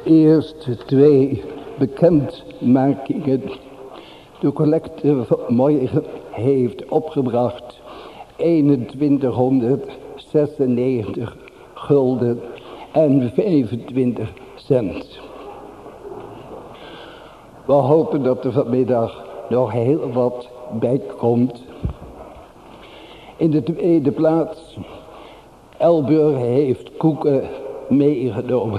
Eerst 2 bekendmakingen. De collecte vanmorgen heeft opgebracht 2196 gulden en 25 cent. We hopen dat er vanmiddag nog heel wat bij komt. In de tweede plaats, Elburg heeft koeken meegenomen.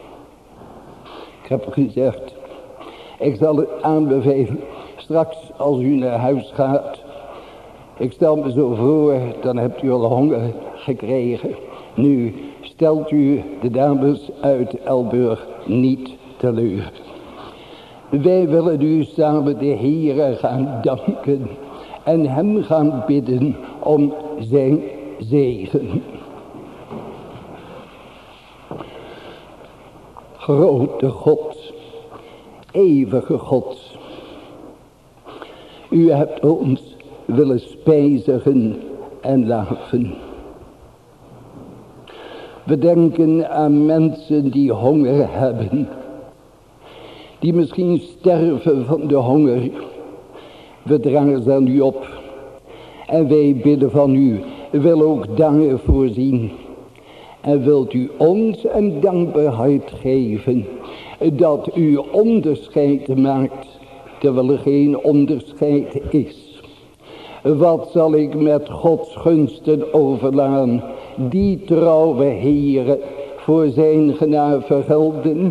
Ik heb gezegd, ik zal het aanbevelen, straks als u naar huis gaat. Ik stel me zo voor, dan hebt u al honger gekregen. Nu stelt u de dames uit Elburg niet teleur. Wij willen u samen de Heere gaan danken en hem gaan bidden om zijn zegen. Grote God, eeuwige God, u hebt ons willen spijzigen en laven. We denken aan mensen die honger hebben, die misschien sterven van de honger. We dragen ze aan u op en wij bidden van u, wil ook danken voorzien. En wilt u ons een dankbaarheid geven, dat u onderscheid maakt, terwijl er geen onderscheid is. Wat zal ik met Gods gunsten overlaan, die trouwe Heere, voor zijn genade vergelden?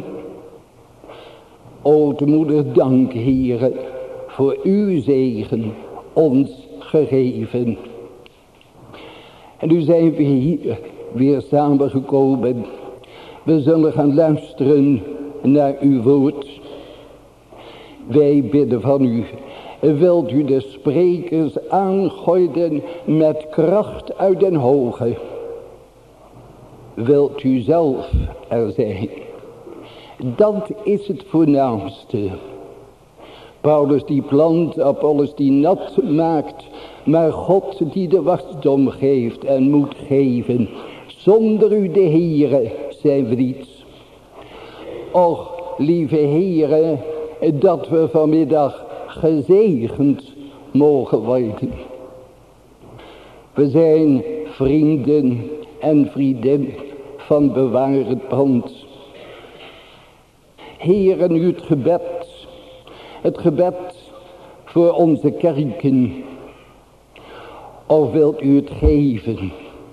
O moeder, dank Heere, voor uw zegen ons gegeven. En nu zijn we hier weer samengekomen. We zullen gaan luisteren naar uw woord. Wij bidden van u, wilt u de sprekers aangooien met kracht uit den hoge. Wilt u zelf er zijn. Dat is het voornaamste. Paulus die plant, Apollos die nat maakt, maar God die de wasdom geeft en moet geven. Zonder u de Heere zijn we niets. Och, lieve Heere, dat we vanmiddag gezegend mogen worden. We zijn vrienden en vriendinnen van bewaard pand. Heere, nu het gebed voor onze kerken. Of wilt u het geven?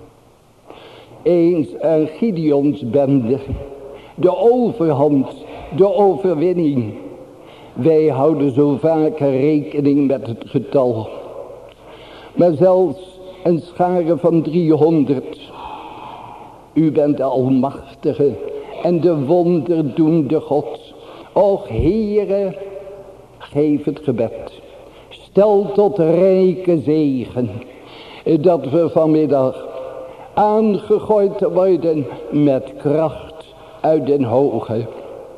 Eens aan Gideons bende, de overhand, de overwinning. Wij houden zo vaak rekening met het getal. Maar zelfs een schare van 300. U bent de almachtige en de wonderdoende God. Och Heere, geef het gebed. Stel tot rijke zegen, dat we vanmiddag aangegooid worden met kracht uit den hoge.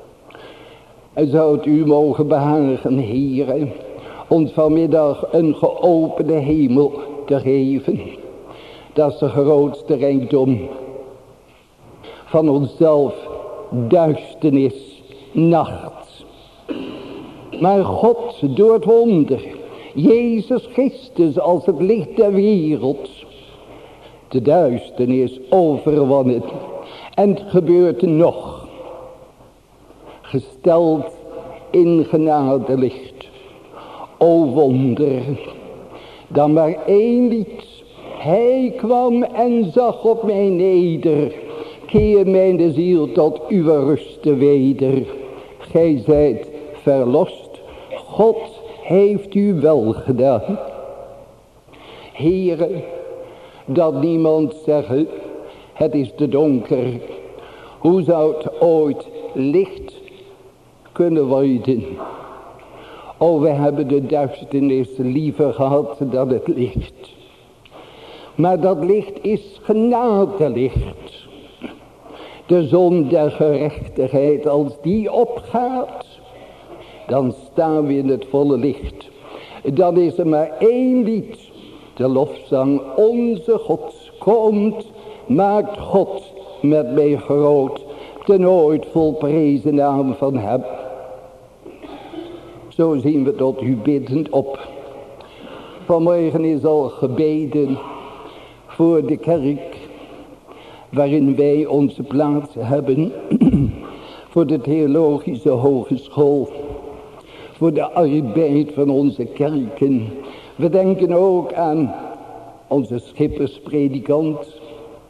En zou het u mogen behagen, Heere, ons vanmiddag een geopende hemel te geven. Dat is de grootste rijkdom van onszelf, duisternis, nacht. Maar God door het wonder, Jezus Christus als het licht der wereld, de duisternis overwonnen. En het gebeurt nog, gesteld in genadelicht. O wonder, dan maar één lied. Hij kwam en zag op mij neder, keer mijn ziel tot uw rusten weder. Gij zijt verlost, God heeft u wel gedaan. Heere, dat niemand zeggen, het is te donker. Hoe zou het ooit licht kunnen worden? O, we hebben de duisternis liever gehad dan het licht. Maar dat licht is genadelicht. De zon der gerechtigheid, als die opgaat, dan staan we in het volle licht. Dan is er maar één lied. De lofzang onze God komt, maakt God met mij groot. de nooit volprezen naam van hem. Zo zien we tot u biddend op. Vanmorgen is al gebeden voor de kerk, waarin wij onze plaats hebben, voor de theologische hogeschool, voor de arbeid van onze kerken. We denken ook aan onze schipperspredikant.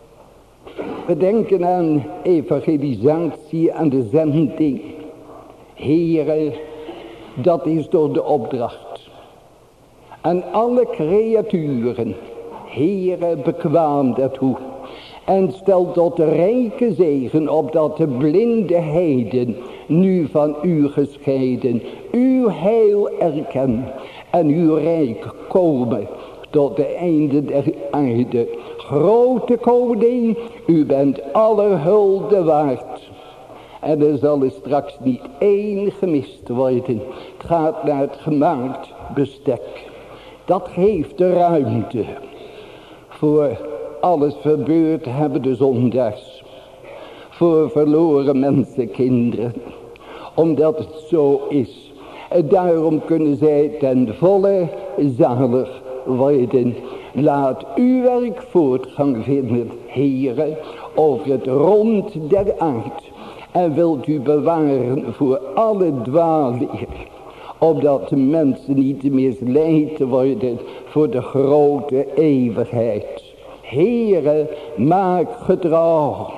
We denken aan evangelisatie, aan de zending. Heere, dat is door de opdracht. Aan alle creaturen, Heere, bekwaam daartoe. En stel tot de rijke zegen op dat de blinde heden, nu van u gescheiden, uw heil erken en uw rijk komen tot de einde der aarde. Grote koning, u bent aller hulde waard. En er zal er straks niet één gemist worden. Het gaat naar het gemaakt bestek. Dat geeft de ruimte voor alles verbeurd hebben de zondags. Voor verloren mensenkinderen. Omdat het zo is. En daarom kunnen zij ten volle zalig worden. Laat uw werk voortgang vinden, Heere, over het rond der aard. En wilt u bewaren voor alle dwaalleer. Opdat de mensen niet misleid worden voor de grote eeuwigheid. Heere, maak getrouw.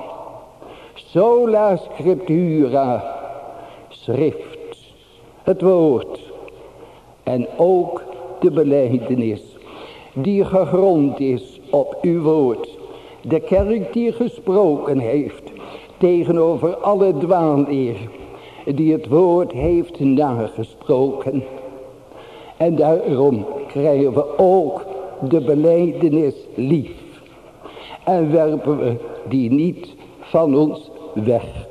Sola scriptura, schrift, het woord. En ook de belijdenis die gegrond is op uw woord. De kerk die gesproken heeft tegenover alle dwaalleer, die het woord heeft nagesproken. En daarom krijgen we ook de belijdenis lief. En werpen we die niet van ons weg.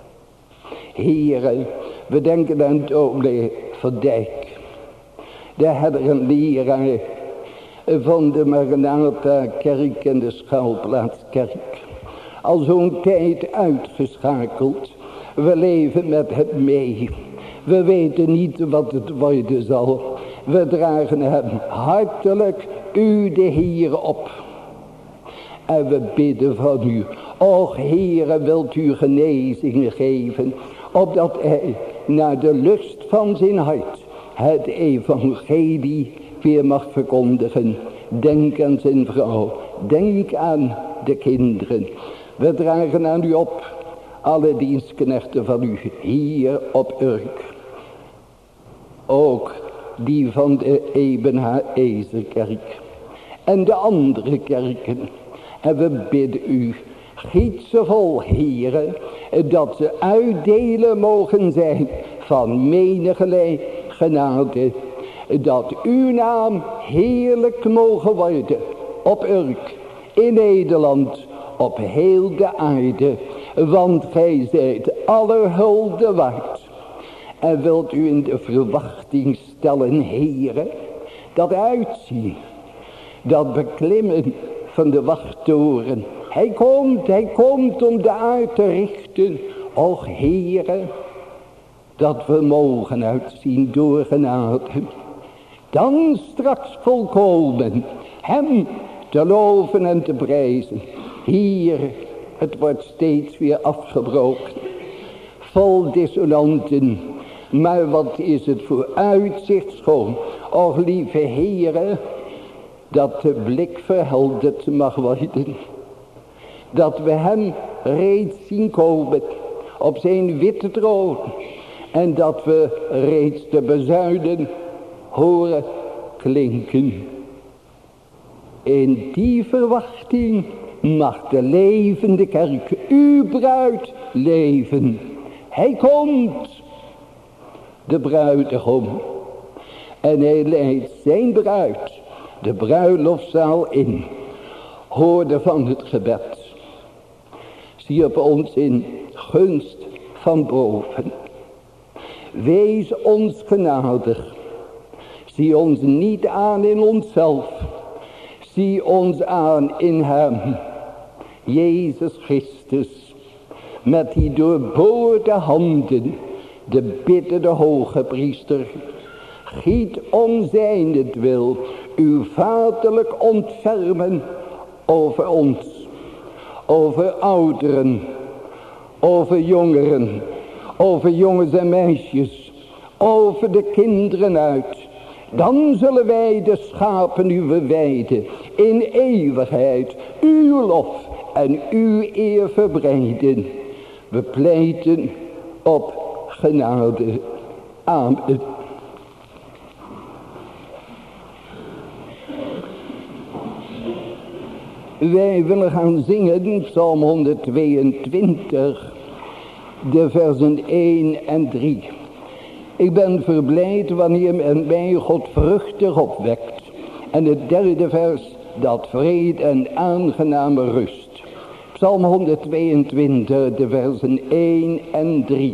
Heren, we denken aan dominee Van Dijk. De herder en leraar van de Maranatha kerk en de Schuilplaatskerk. Al zo'n tijd uitgeschakeld. We leven met het mee. We weten niet wat het worden zal. We dragen hem hartelijk u de Heer op. En we bidden van u. Och Heere, wilt u genezing geven. Opdat hij naar de lust van zijn hart het evangelie weer mag verkondigen. Denk aan zijn vrouw. Denk aan de kinderen. We dragen aan u op. Alle dienstknechten van u hier op Urk. Ook die van de Ebenezer-kerk. En de andere kerken. En we bidden u. Giet ze vol, Heere. Dat ze uitdelen mogen zijn van menigelijk genade. Dat uw naam heerlijk mogen worden. Op Urk. In Nederland. Op heel de aarde. Want gij zijt aller hulde waard. En wilt u in de verwachting stellen, Heere. Dat uitzien. Dat beklimmen van de wachttoren. Hij komt om de aarde te richten. Och Heere. Dat we mogen uitzien door genade. Dan straks volkomen. Hem te loven en te prijzen. Hier, het wordt steeds weer afgebroken. Vol dissonanten. Maar wat is het voor uitzicht schoon. Och lieve Heere. Dat de blik verhelderd mag worden. Dat we hem reeds zien komen. Op zijn witte troon. En dat we reeds de bezuiden horen klinken. In die verwachting mag de levende kerk uw bruid leven. Hij komt, de bruidegom. En hij leidt zijn bruid de bruiloftzaal in. Hoorde van het gebed. Zie op ons in gunst van boven. Wees ons genadig. Zie ons niet aan in onszelf. Zie ons aan in hem. Jezus Christus. met die doorboorde handen de biddende hoge priester. Giet om zijnentwil uw vaderlijk ontfermen over ons, over ouderen, over jongeren, over jongens en meisjes, over de kinderen uit. Dan zullen wij de schapen uw weide in eeuwigheid uw lof en uw eer verbreiden. We pleiten op genade. Amen. Wij willen gaan zingen Psalm 122, de versen 1 en 3. Ik ben verblijd wanneer men mij God vruchtig opwekt. En het derde vers, dat vrede en aangename rust. Psalm 122, de versen 1 en 3.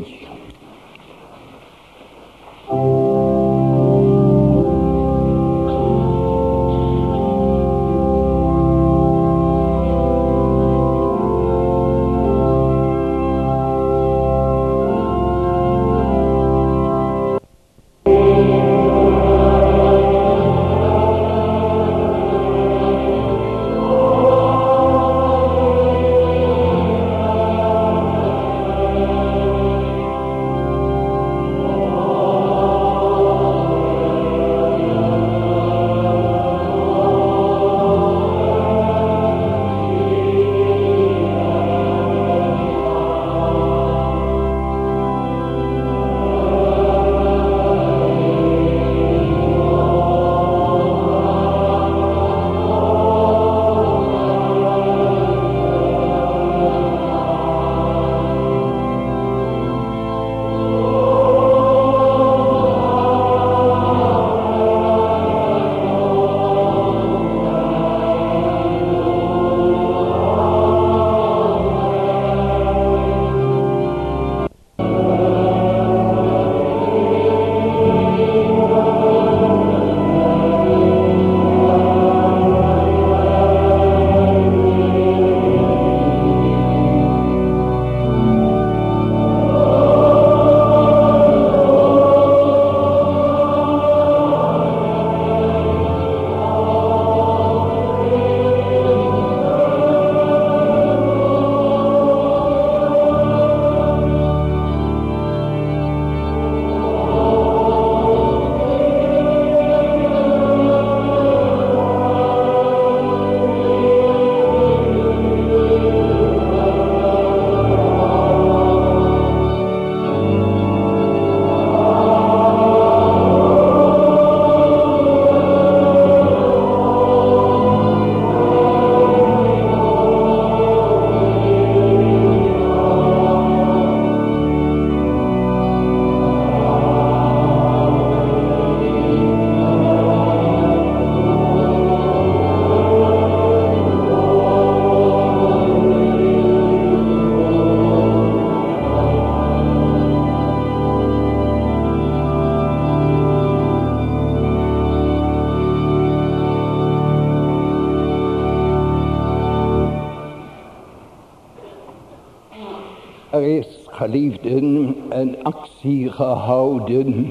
Er is, geliefden, een actie gehouden.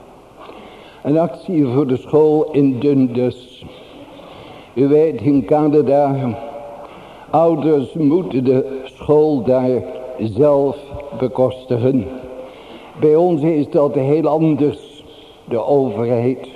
Een actie voor de school in Dundas. U weet, in Canada, ouders moeten de school daar zelf bekostigen. Bij ons is dat heel anders, de overheid.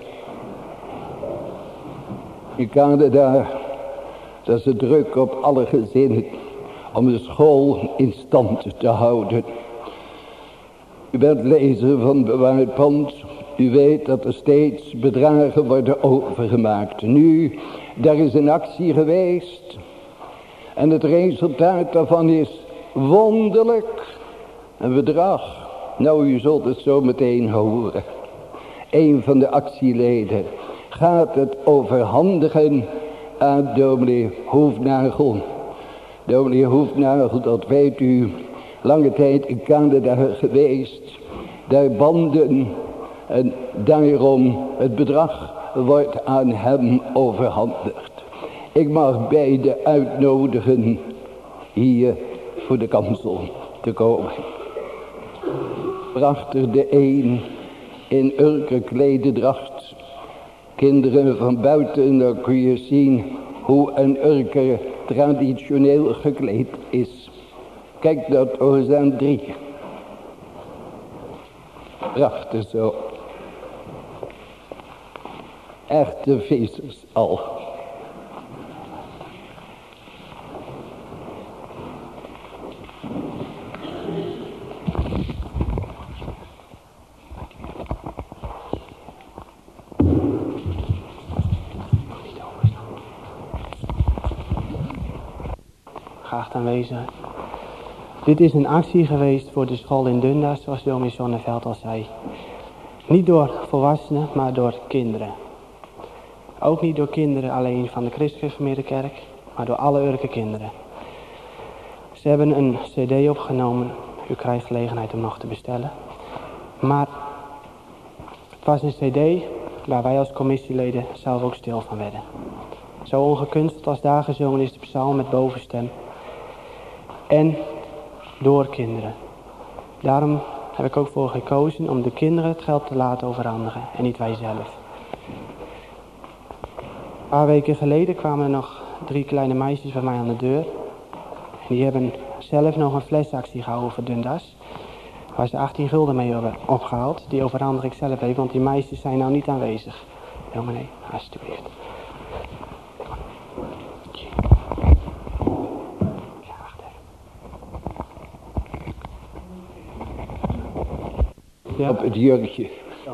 In Canada, dat is de druk op alle gezinnen om de school in stand te houden. U bent lezer van Bewaard Pand. U weet dat er steeds bedragen worden overgemaakt. Nu, daar is een actie geweest. En het resultaat daarvan is wonderlijk. Een bedrag. Nou, u zult het zo meteen horen. Een van de actieleden gaat het overhandigen aan dominee Hoefnagel. Dominee Hoefnagel, dat weet u, lange tijd in Canada geweest. Daar banden en daarom het bedrag wordt aan hem overhandigd. Ik mag beide uitnodigen hier voor de kansel. te komen. Bracht er de een in urke klededracht. Kinderen van buiten, dan kun je zien hoe een urker traditioneel gekleed is. Kijk dat eens aan 3. Prachtig zo. Echte vissers al. Graag aanwezig. Dit is een actie geweest voor de school in Dundas, zoals dominee Zonneveld al zei. Niet door volwassenen, maar door kinderen. Ook niet door kinderen alleen van de Christelijke Kerk, maar door alle Urke kinderen. Ze hebben een cd opgenomen. U krijgt gelegenheid om nog te bestellen. Maar het was een cd waar wij als commissieleden zelf ook stil van werden. Zo ongekunsteld als daar gezongen is de psalm met bovenstem. En door kinderen. Daarom heb ik ook voor gekozen om de kinderen het geld te laten overhandigen en niet wij zelf. Een paar weken geleden kwamen er nog 3 kleine meisjes bij mij aan de deur. En die hebben zelf nog een flesactie gehouden voor Dundas. Waar ze 18 gulden mee hebben opgehaald. Die overhandig ik zelf even, want die meisjes zijn nou niet aanwezig. Dominee, alsjeblieft. Ja. Op het jurkje.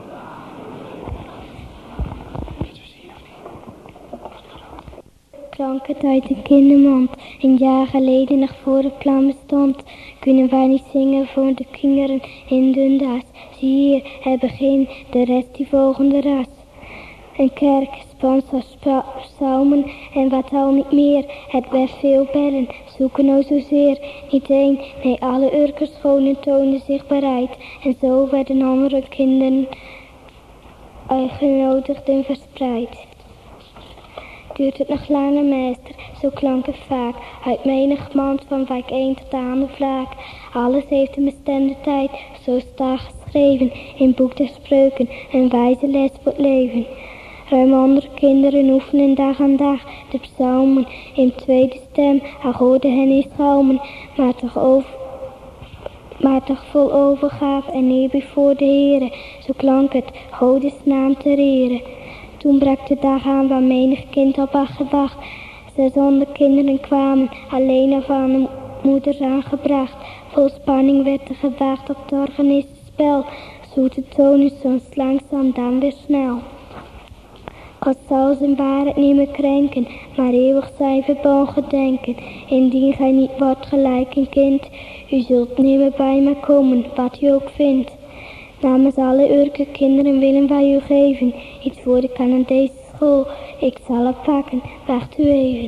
Klank het uit de kindermond. Een jaar geleden nog voor de plan bestond. Kunnen wij niet zingen voor de kinderen in Dundas. Zie hier het begin, de rest die volgende ras. Een kerk, spans psalmen en wat al niet meer. Het werd veel bellen, zoeken nou zozeer. Niet één, nee alle Urkerscholen toonden zich bereid. En zo werden andere kinderen uitgenodigd en verspreid. Duurt het nog langer, meester, zo klank het vaak. Uit menig mand van wijk 1 tot aan de vlaak. Alles heeft een bestemde tijd, zo staat geschreven. In boek der spreuken, een wijze les voor het leven. Ruim 100 kinderen oefenen dag aan dag de psalmen. In tweede stem, hij hoorde hen niet galmen. Maar toch vol overgave en eerbied voor de Heere. Zo klank het, Godes naam te reren. Toen brak de dag aan waar menig kind op had gewacht. 600 kinderen kwamen, alleen af aan de moeders aangebracht. Vol spanning werd er gewaagd op het organistenspel. Zoete tonen soms langzaam, dan weer snel. God zal zijn waarheid niet meer krenken, maar eeuwig zijn verbogen denken. Indien gij niet wordt gelijk een kind, u zult niet meer bij mij komen, wat u ook vindt. Namens alle Urke kinderen willen wij u geven iets voor de Canadese school. Ik zal het pakken, wacht u even.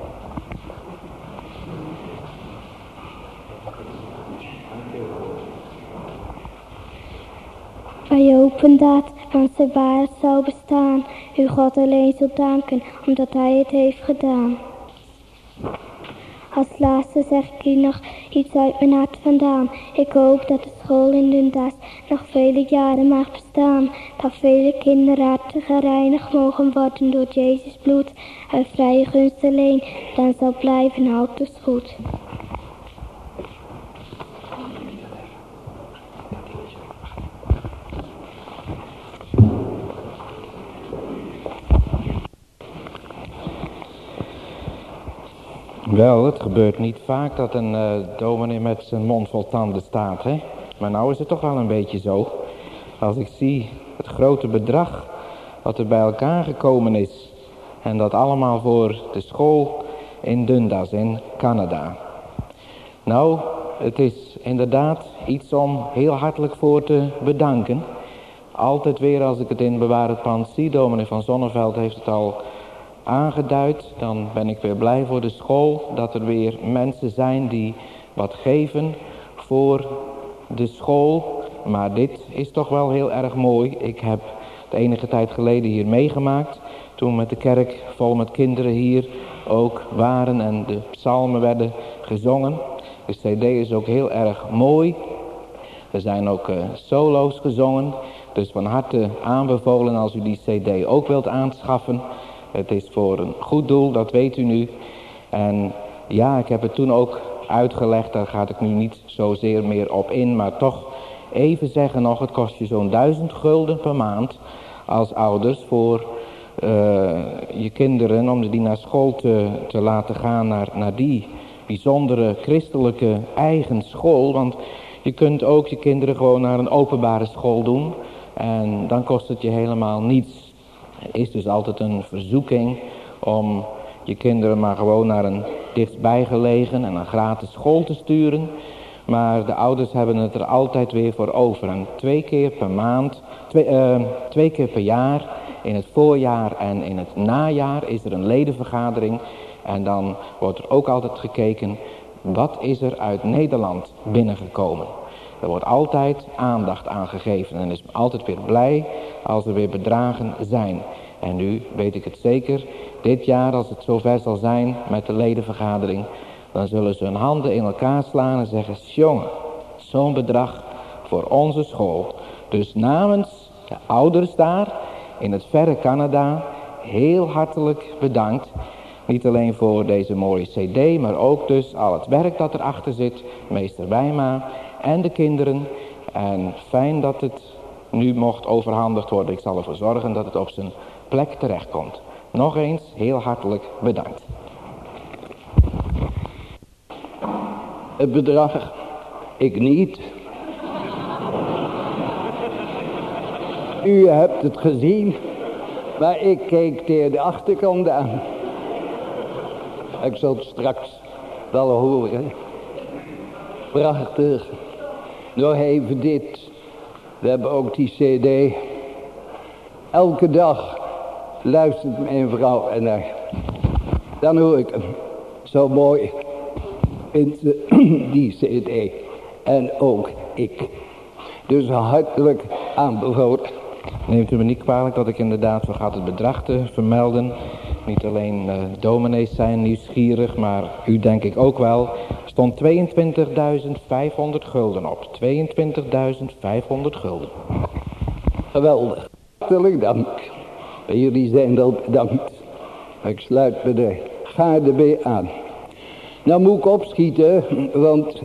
Wij hopen dat, want zijn waarheid zal bestaan. U God alleen zult danken, omdat hij het heeft gedaan. Als laatste zeg ik u nog iets uit mijn hart vandaan. Ik hoop dat de school in Dundas nog vele jaren mag bestaan. Dat vele kinderharten gereinigd mogen worden door Jezus bloed. Uit vrije gunst alleen, dan zal blijven altijd goed. Wel, het gebeurt niet vaak dat een dominee met zijn mond vol tanden staat, hè? Maar nou is het toch wel een beetje zo. Als ik zie het grote bedrag wat er bij elkaar gekomen is. En dat allemaal voor de school in Dundas in Canada. Nou, het is inderdaad iets om heel hartelijk voor te bedanken. Altijd weer als ik het in Bewaar het Pand zie, dominee van Zonneveld heeft het al aangeduid, dan ben ik weer blij voor de school dat er weer mensen zijn die wat geven voor de school. Maar dit is toch wel heel erg mooi. Ik heb het enige tijd geleden hier meegemaakt, toen met de kerk vol met kinderen hier ook waren en de psalmen werden gezongen. De cd is ook heel erg mooi. Er zijn ook solo's gezongen. Dus van harte aanbevolen als u die cd ook wilt aanschaffen. Het is voor een goed doel, dat weet u nu. En ja, ik heb het toen ook uitgelegd. Daar ga ik nu niet zozeer meer op in. Maar toch even zeggen nog. Het kost je zo'n 1000 gulden per maand. Als ouders voor je kinderen. Om die naar school te laten gaan. Naar die bijzondere christelijke eigen school. Want je kunt ook je kinderen gewoon naar een openbare school doen. En dan kost het je helemaal niets. Het is dus altijd een verzoeking om je kinderen maar gewoon naar een dichtstbijgelegen en een gratis school te sturen. Maar de ouders hebben het er altijd weer voor over. En 2 keer per maand, 2 keer per jaar, in het voorjaar en in het najaar is er een ledenvergadering. En dan wordt er ook altijd gekeken, wat is er uit Nederland binnengekomen. Er wordt altijd aandacht aan gegeven en is altijd weer blij als er weer bedragen zijn. En nu weet ik het zeker, dit jaar als het zover zal zijn met de ledenvergadering, dan zullen ze hun handen in elkaar slaan en zeggen, jongen, zo'n bedrag voor onze school. Dus namens de ouders daar in het verre Canada, heel hartelijk bedankt. Niet alleen voor deze mooie cd, maar ook dus al het werk dat erachter zit, meester Wijma en de kinderen. En fijn dat het nu mocht overhandigd worden. Ik zal ervoor zorgen dat het op zijn plek terechtkomt. Nog eens heel hartelijk bedankt. Het bedrag, ik niet. U hebt het gezien, maar ik keek tegen de achterkant aan. Ik zal het straks wel horen. Prachtig. Nog even dit. We hebben ook die cd. Elke dag luistert mijn vrouw en dan hoor ik hem. Zo mooi vindt ze die cd. En ook ik. Dus hartelijk aanbevolen. Neemt u me niet kwalijk dat ik inderdaad vergat het bedrag te vermelden. Niet alleen dominees zijn nieuwsgierig, maar u denk ik ook wel. Er stond 22.500 gulden op. 22.500 gulden. Geweldig. Hartelijk dank. Jullie zijn wel bedankt. Ik sluit me er gaarne bij aan. Nou moet ik opschieten, want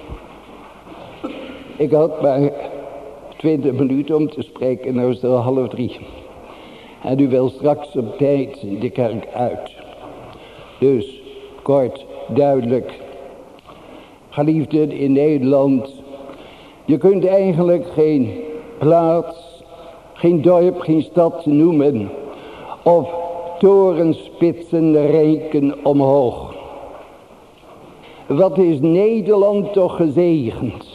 ik had maar 20 minuten om te spreken. Nou is het al 2:30. En u wil straks op tijd de kerk uit. Dus, kort, duidelijk. Geliefden in Nederland. Je kunt eigenlijk geen plaats, geen dorp, geen stad noemen. Of torenspitsen reiken omhoog. Wat is Nederland toch gezegend.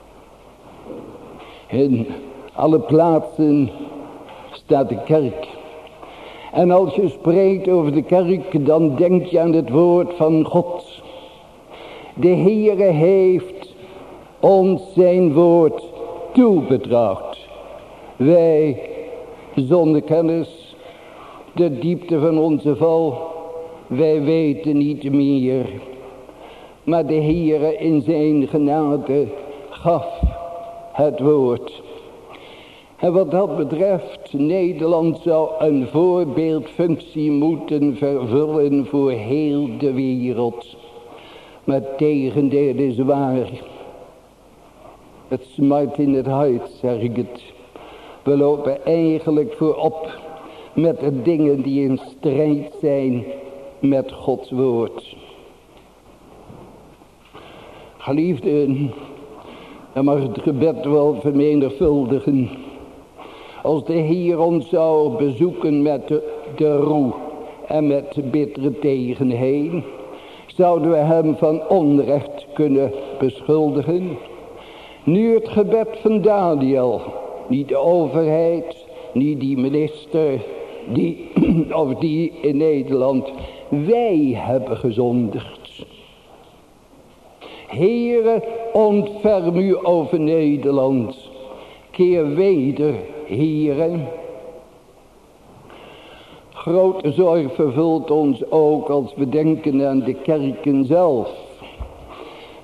In alle plaatsen staat de kerk. En als je spreekt over de kerk, dan denk je aan het woord van God. De Heere heeft ons zijn woord toebetracht. Wij, zonder kennis, de diepte van onze val, wij weten niet meer. Maar de Heere in zijn genade gaf het woord. En wat dat betreft, Nederland zou een voorbeeldfunctie moeten vervullen voor heel de wereld. Maar tegendeel is waar. Het smart in het hart, zeg ik het. We lopen eigenlijk voorop met de dingen die in strijd zijn met Gods woord. Geliefden, dan mag het gebed wel vermenigvuldigen. Als de Heer ons zou bezoeken met de roe en met de bittere tegenheen, zouden we hem van onrecht kunnen beschuldigen. Nu het gebed van Daniel, niet de overheid, niet die minister, of die in Nederland, wij hebben gezondigd. Heere, ontferm u over Nederland. Keer weder, Heere. Grote zorg vervult ons ook als we denken aan de kerken zelf.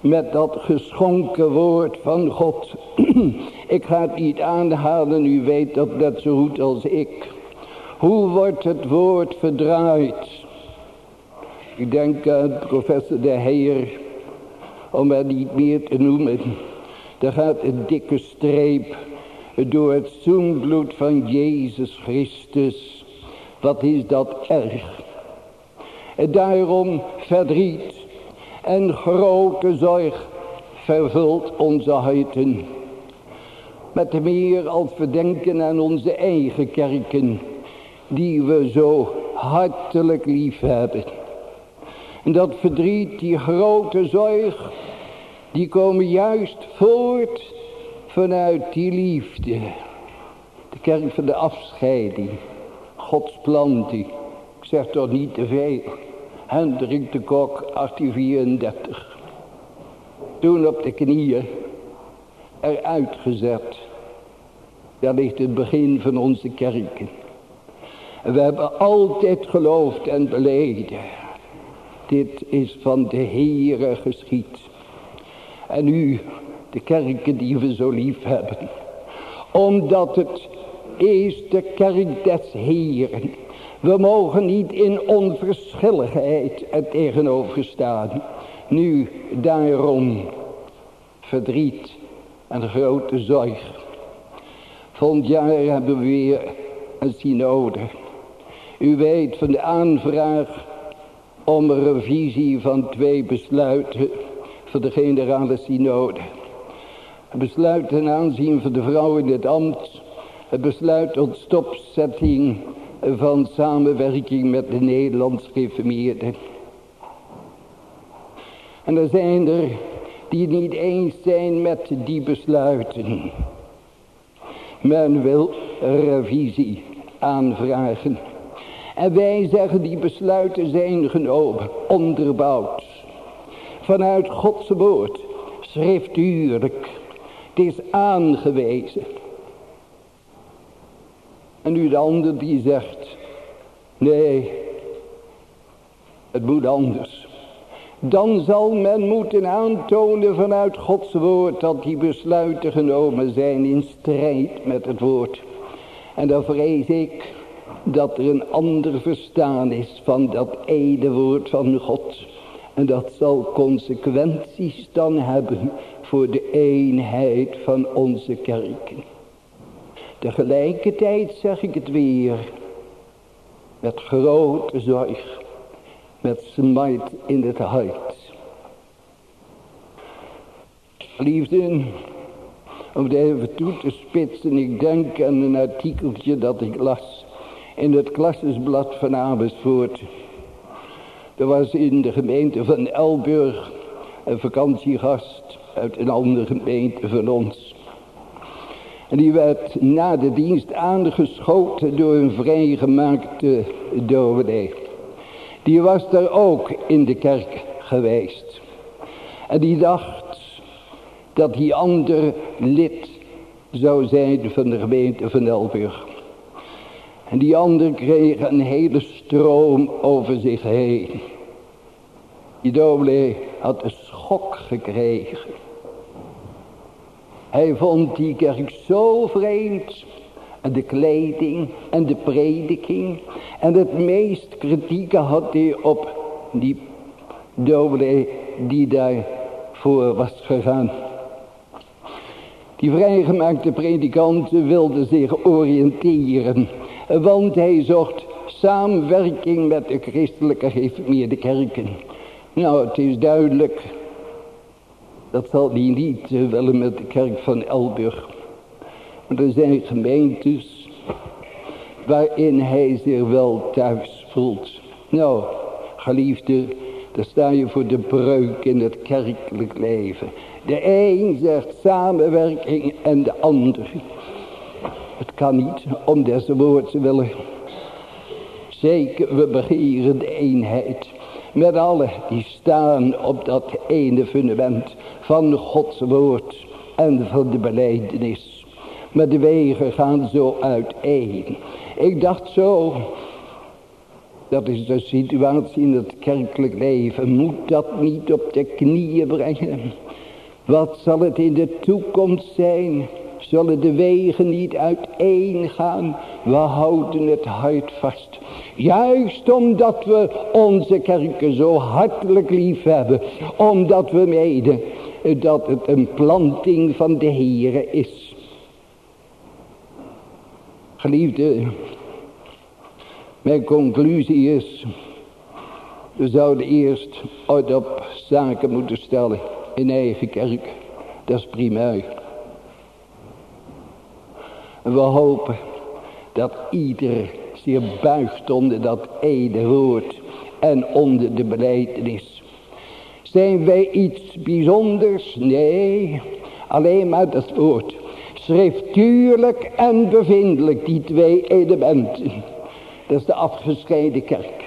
met dat geschonken woord van God. Ik ga het niet aanhalen, u weet dat net zo goed als ik. Hoe wordt het woord verdraaid? Ik denk aan professor De Heer, om het niet meer te noemen. Er gaat een dikke streep door het zoenbloed van Jezus Christus. Wat is dat erg? En daarom verdriet en grote zorg vervult onze harten. Met te meer als we denken aan onze eigen kerken, die we zo hartelijk lief hebben. En dat verdriet, die grote zorg, die komen juist voort vanuit die liefde. De kerk van de afscheiding, Gods planting. Ik zeg toch niet te veel. Hendrik de Kok, 1834. Toen op de knieën, eruit gezet. Daar ligt het begin van onze kerken. En we hebben altijd geloofd en beleden. Dit is van de Heere geschied. En nu, de kerken die we zo lief hebben. Omdat het is de kerk des Heeren. We mogen niet in onverschilligheid er tegenover staan. Nu, daarom, verdriet en grote zorg. Volgend jaar hebben we weer een synode. U weet van de aanvraag om een revisie van 2 besluiten voor de generale synode. Het besluit ten aanzien van de vrouw in het ambt. Het besluit tot stopzetting van samenwerking met de Nederlands gereformeerden. En er zijn er die het niet eens zijn met die besluiten. Men wil revisie aanvragen. En wij zeggen die besluiten zijn genomen, onderbouwd. Vanuit Gods woord, schriftuurlijk. Het is aangewezen. En nu de ander die zegt, nee, het moet anders. Dan zal men moeten aantonen vanuit Gods woord dat die besluiten genomen zijn in strijd met het woord. En dan vrees ik dat er een ander verstaan is van dat ene woord van God. En dat zal consequenties dan hebben voor de eenheid van onze kerken. Tegelijkertijd zeg ik het weer, met grote zorg, met smart in het hart. Liefden, om het even toe te spitsen, ik denk aan een artikeltje dat ik las in het klassenblad van Amersfoort. Er was in de gemeente van Elburg een vakantiegast uit een andere gemeente van ons. En die werd na de dienst aangeschoten door een vrijgemaakte dominee. Die was daar ook in de kerk geweest. En die dacht dat die ander lid zou zijn van de gemeente van Elburg. En die ander kreeg een hele stroom over zich heen. Die dominee had een schok gekregen. Hij vond die kerk zo vreemd. En de kleding en de prediking. En het meest kritieke had hij op die dominee die daarvoor was gegaan. Die vrijgemaakte predikant wilde zich oriënteren. Want hij zocht samenwerking met de christelijke gereformeerde kerken. Nou, het is duidelijk. Dat zal hij niet willen met de kerk van Elburg. Maar er zijn gemeentes waarin hij zich wel thuis voelt. Nou, geliefde, daar sta je voor de breuk in het kerkelijk leven. De een zegt samenwerking en de ander. Het kan niet om des woords willen. Zeker, we begeren de eenheid. Met allen die staan op dat ene fundament van Gods woord en van de belijdenis. Maar de wegen gaan zo uiteen. Ik dacht zo, Dat is de situatie in het kerkelijk leven. Moet dat niet op de knieën brengen? Wat zal het in de toekomst zijn? Zullen de wegen niet uiteen gaan? We houden het hart vast. Juist omdat we onze kerken zo hartelijk lief hebben. Omdat we menen dat het een planting van de Heere is. Geliefde, mijn conclusie is, we zouden eerst uit op zaken moeten stellen in eigen kerk. Dat is prima. En we hopen dat ieder zich buigt onder dat ene woord en onder de belijdenis. Zijn wij iets bijzonders? Nee, alleen maar dat woord. Schriftuurlijk en bevindelijk, die twee elementen. Dat is de afgescheiden kerk.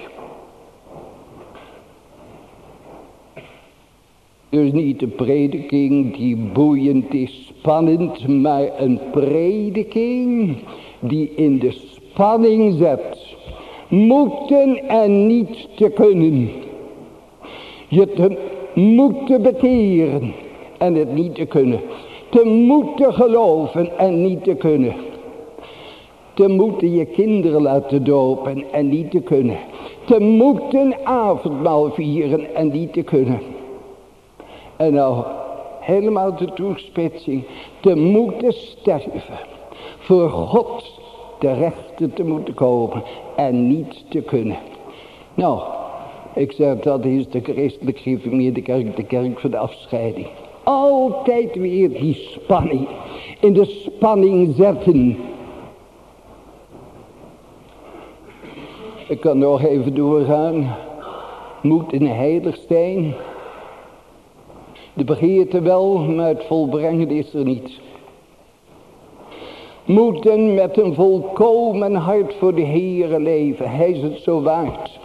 Dus niet de prediking die boeiend is, spannend, maar een prediking die in de spanning zet. Moeten en niet te kunnen. Je te moeten bekeren en het niet te kunnen. Te moeten geloven en niet te kunnen. Te moeten je kinderen laten dopen en niet te kunnen. Te moeten avondmaal vieren en niet te kunnen. En nou, helemaal de toespitsing. Te moeten sterven. Voor God de rechten te moeten komen. En niet te kunnen. Nou, ik zeg dat is de christelijk gereformeerde kerk. De kerk van de afscheiding. Altijd weer die spanning. In de spanning zetten. Ik kan nog even doorgaan. Moet een heilig zijn. De begeerte wel, maar het volbrengen is er niet. Moeten met een volkomen hart voor de Heere leven. Hij is het zo waard.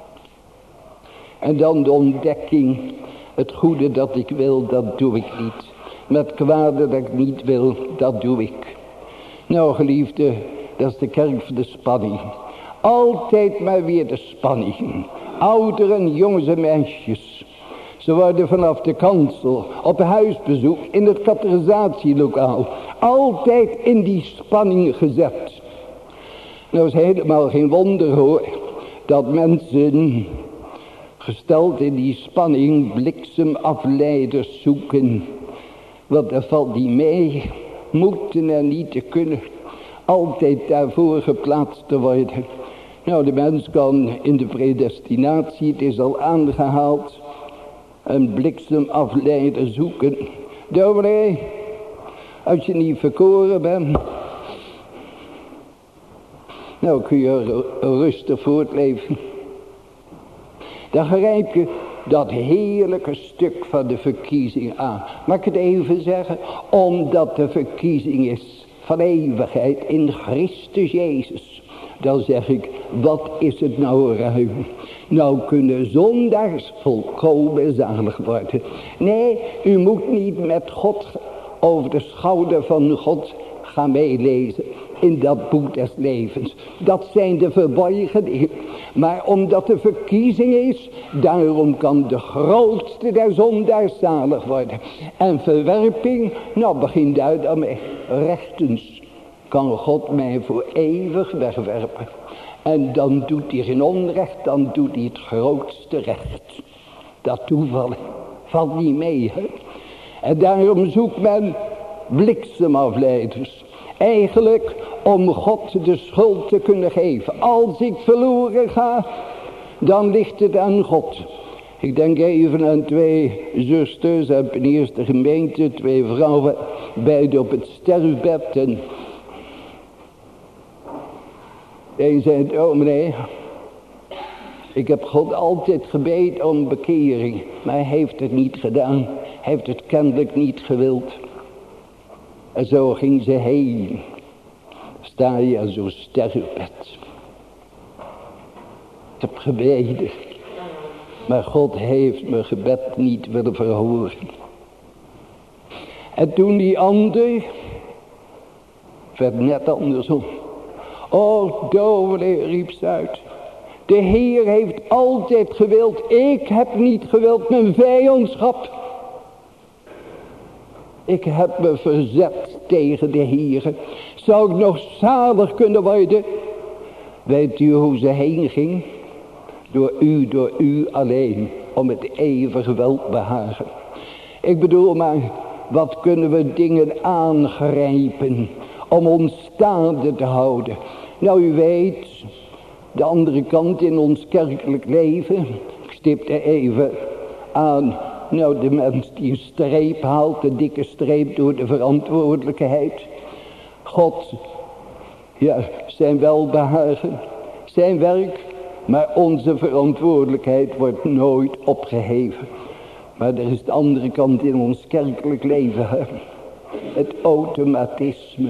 En dan de ontdekking. Het goede dat ik wil, dat doe ik niet. Met het kwade dat ik niet wil, dat doe ik. Nou geliefde, dat is de kerk van de spanning. Altijd maar weer de spanning. Ouderen, jongens en meisjes. Ze worden vanaf de kansel, op huisbezoek, in het categorisatielokaal. Altijd in die spanning gezet. Nou is helemaal geen wonder hoor. Dat mensen gesteld in die spanning bliksemafleiders zoeken. Want er valt niet mee. Moeten en niet te kunnen. Altijd daarvoor geplaatst te worden. Nou de mens kan in de predestinatie, het is al aangehaald. Een bliksemafleider zoeken. Dominee, als je niet verkoren bent. Nou kun je rustig voortleven. Dan grijp je dat heerlijke stuk van de verkiezing aan. Mag ik het even zeggen? Omdat de verkiezing is van eeuwigheid in Christus Jezus. Dan zeg ik, wat is het nou ruim? Nou kunnen zondags volkomen zalig worden. Nee, u moet niet met God over de schouder van God gaan meelezen in dat boek des levens. Dat zijn de verborgen dingen. Maar omdat de verkiezing is, daarom kan de grootste der zondaars zalig worden. En verwerping, nou begin daar dan mee. Rechtens kan God mij voor eeuwig wegwerpen. En dan doet hij geen onrecht, dan doet hij het grootste recht. Dat toeval valt niet mee. Hè? En daarom zoekt men bliksemafleiders. Eigenlijk om God de schuld te kunnen geven. Als ik verloren ga, dan ligt het aan God. Ik denk even aan twee zusters uit een eerste gemeente. Twee vrouwen, beide op het sterfbed. En een zei, dominee, ik heb God altijd gebeden om bekering. Maar hij heeft het niet gedaan. Hij heeft het kennelijk niet gewild. En zo ging ze heen. Sta je aan zo'n sterfbed. Ik heb gebeden. Maar God heeft mijn gebed niet willen verhoren. En toen die ander, werd net andersom. Oh, dominee, riep ze uit. De Heer heeft altijd gewild. Ik heb niet gewild mijn vijandschap. Ik heb me verzet tegen de Heer. Zou ik nog zalig kunnen worden? Weet u hoe ze heen ging? Door u alleen. Om het eeuwige welbehagen. Ik bedoel maar, wat kunnen we dingen aangrijpen om ons staande te houden? Nou, u weet, de andere kant in ons kerkelijk leven. Ik stip er even aan. Nou, de mens die een streep haalt, een dikke streep door de verantwoordelijkheid. God, ja, zijn welbehagen, zijn werk. Maar onze verantwoordelijkheid wordt nooit opgeheven. Maar er is de andere kant in ons kerkelijk leven. Hè? Het automatisme.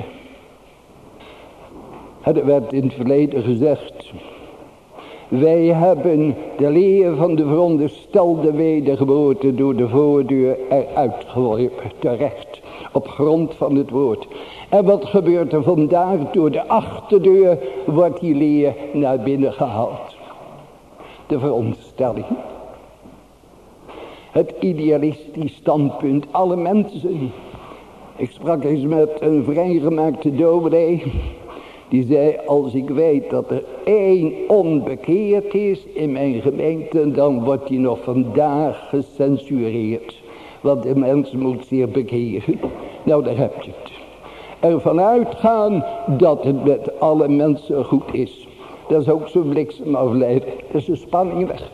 Er werd in het verleden gezegd. Wij hebben de leer van de veronderstelde wedergeboorte door de voordeur eruit geworpen. Terecht. Op grond van het woord. En wat gebeurt er vandaag? Door de achterdeur wordt die leer naar binnen gehaald. De veronderstelling. Het idealistisch standpunt. Alle mensen. Ik sprak eens met een vrijgemaakte dominee. Die zei, als ik weet dat er 1 onbekeerd is in mijn gemeente, dan wordt die nog vandaag gecensureerd. Want de mens moet zich bekeren. Nou, daar heb je het. Ervan uitgaan dat het met alle mensen goed is. Dat is ook zo'n bliksemafleider. Dat is de spanning weg.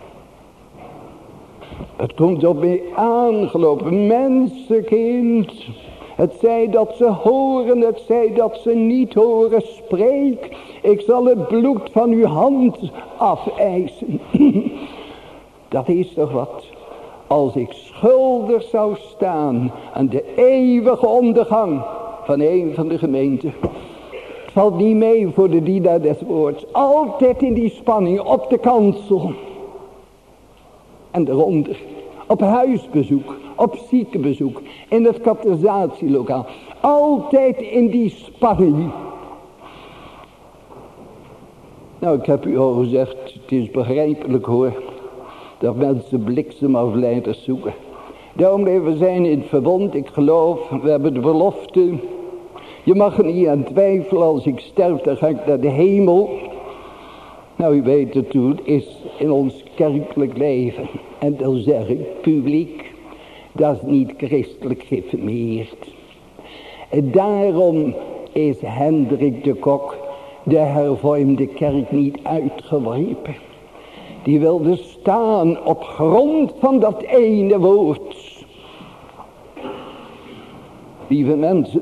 Het komt op mij aangelopen. Mensenkind. Het zij dat ze horen. Het zij dat ze niet horen. Spreek. Ik zal het bloed van uw hand afeisen. Dat is toch wat. Als ik schuldig zou staan aan de eeuwige ondergang van een van de gemeenten. Het valt niet mee voor de dienaar des woords. Altijd in die spanning op de kansel. En eronder. Op huisbezoek. Op ziekenbezoek. In het categorisatielokaal. Altijd in die spanning. Nou, ik heb u al gezegd. Het is begrijpelijk hoor. Dat mensen bliksemafleiders zoeken. Daarom we zijn in het verbond. Ik geloof. We hebben de belofte. Je mag er niet aan twijfelen. Als ik sterf dan ga ik naar de hemel. Nou u weet het toen. Is in ons kerkelijk leven. En dan zeg ik publiek. Dat is niet christelijk geïnformeerd. En daarom is Hendrik de Kok. De hervormde kerk niet uitgeworpen. Die wilde staan op grond van dat ene woord. Lieve mensen.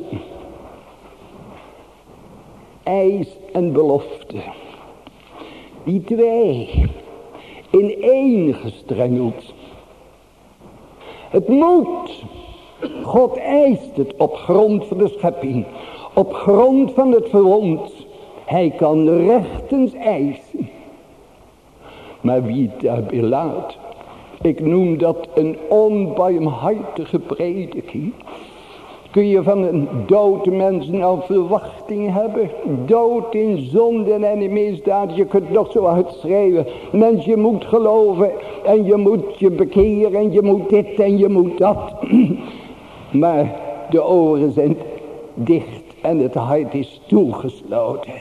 Eis en belofte. Die 2 in 1 gestrengeld. Het moet. God eist het op grond van de schepping. Op grond van het verbond. Hij kan rechtens eisen. Maar wie het daarbij laat. Ik noem dat een onbarmhartige prediking. Kun je van een dood mens nou verwachting hebben? Dood in zonden en in misdaad. Je kunt nog zo uitschreeuwen. Mens, je moet geloven. En je moet je bekeren. En je moet dit en je moet dat. Maar de oren zijn dicht. En het hart is toegesloten.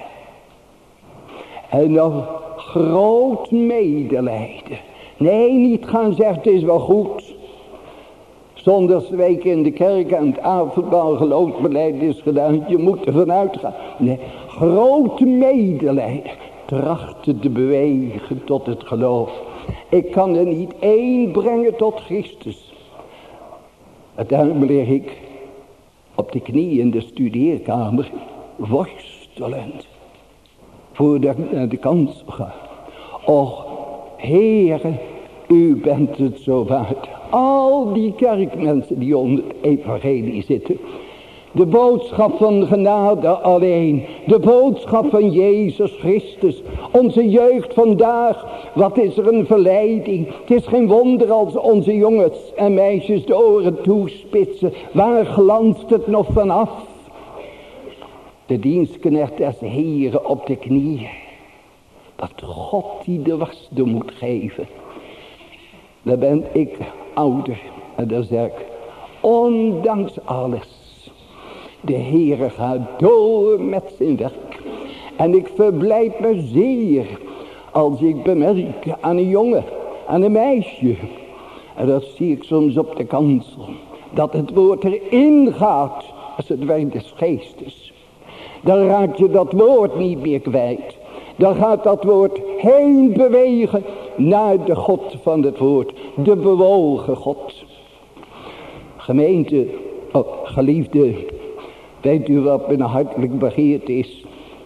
En nog groot medelijden. Nee, niet gaan zeggen het is wel goed. Zondagsweek in de kerk en het avondmaal geloofsbeleid is gedaan. Je moet ervan uitgaan. Nee, groot medelijden. Trachten te bewegen tot het geloof. Ik kan er niet 1 brengen tot Christus. Uiteindelijk lig ik op de knie in de studeerkamer. Worstelend. Voordat ik naar de kansel ga. Och, Heere, u bent het zo waard. Al die kerkmensen die onder het evangelie zitten. De boodschap van genade alleen. De boodschap van Jezus Christus. Onze jeugd vandaag. Wat is er een verleiding. Het is geen wonder als onze jongens en meisjes de oren toespitsen. Waar glanst het nog vanaf? De dienstknecht des Heren op de knieën. Dat God die de wasdom moet geven. Dan ben ik ouder. En dan zeg ik, ondanks alles. De Heere gaat door met zijn werk. En ik verblijd me zeer. Als ik bemerk aan een jongen, aan een meisje. En dat zie ik soms op de kansel. Dat het woord erin gaat. Als het werk des geestes. Dan raak je dat woord niet meer kwijt. Dan gaat dat woord heen bewegen naar de God van het woord. De bewogen God. Gemeente, geliefde, weet u wat mijn hartelijk begeerd is?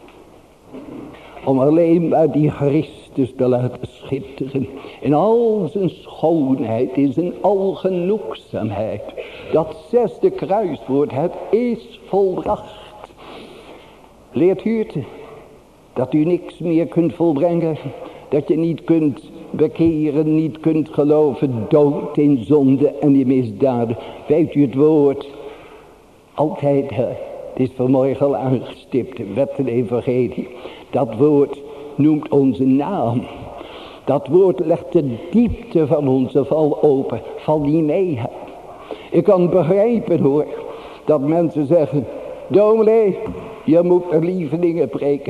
Om alleen maar die Christus te laten schitteren. In al zijn schoonheid, in zijn algenoegzaamheid. Dat 6e kruiswoord, het is volbracht. Leert u het? Dat u niks meer kunt volbrengen. Dat je niet kunt bekeren, niet kunt geloven. Dood in zonde en in misdaden. Weet u het woord? Altijd, het is vanmorgen al aangestipt. Wet en evangelie. Dat woord noemt onze naam. Dat woord legt de diepte van onze val open. Val niet mee. Ik kan begrijpen hoor. Dat mensen zeggen. Dominee, je moet er lieve dingen preken.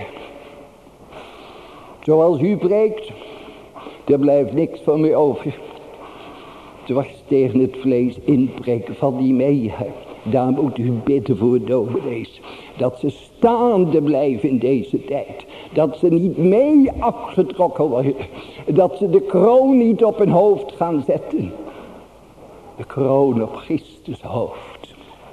Zoals u preekt. Er blijft niks van mij over. Dwars tegen het vlees inpreken. Val niet mee. Daar moet u bidden voor dominees. Dat ze staande blijven in deze tijd. Dat ze niet mee afgetrokken worden. Dat ze de kroon niet op hun hoofd gaan zetten. De kroon op Christus hoofd.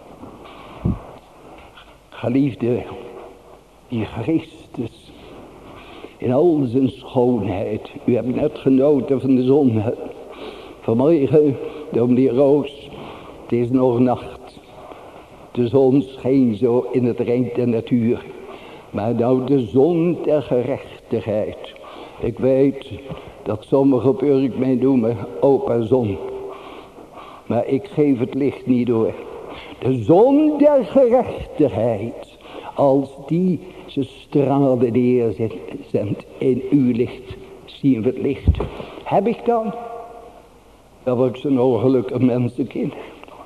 Geliefde, die Christus. In al zijn schoonheid. U hebt net genoten van de zon. Vanmorgen, dominee Roos. Het is nog nacht. De zon scheen zo in het rein der natuur. Maar nou de zon der gerechtigheid. Ik weet dat sommigen op Urk mij noemen opa zon. Maar ik geef het licht niet door. De zon der gerechtigheid. Als die zijn stralen neerzendt in uw licht. Zien we het licht. Heb ik dan? Dan word ik zo'n ongelukkig mensenkind.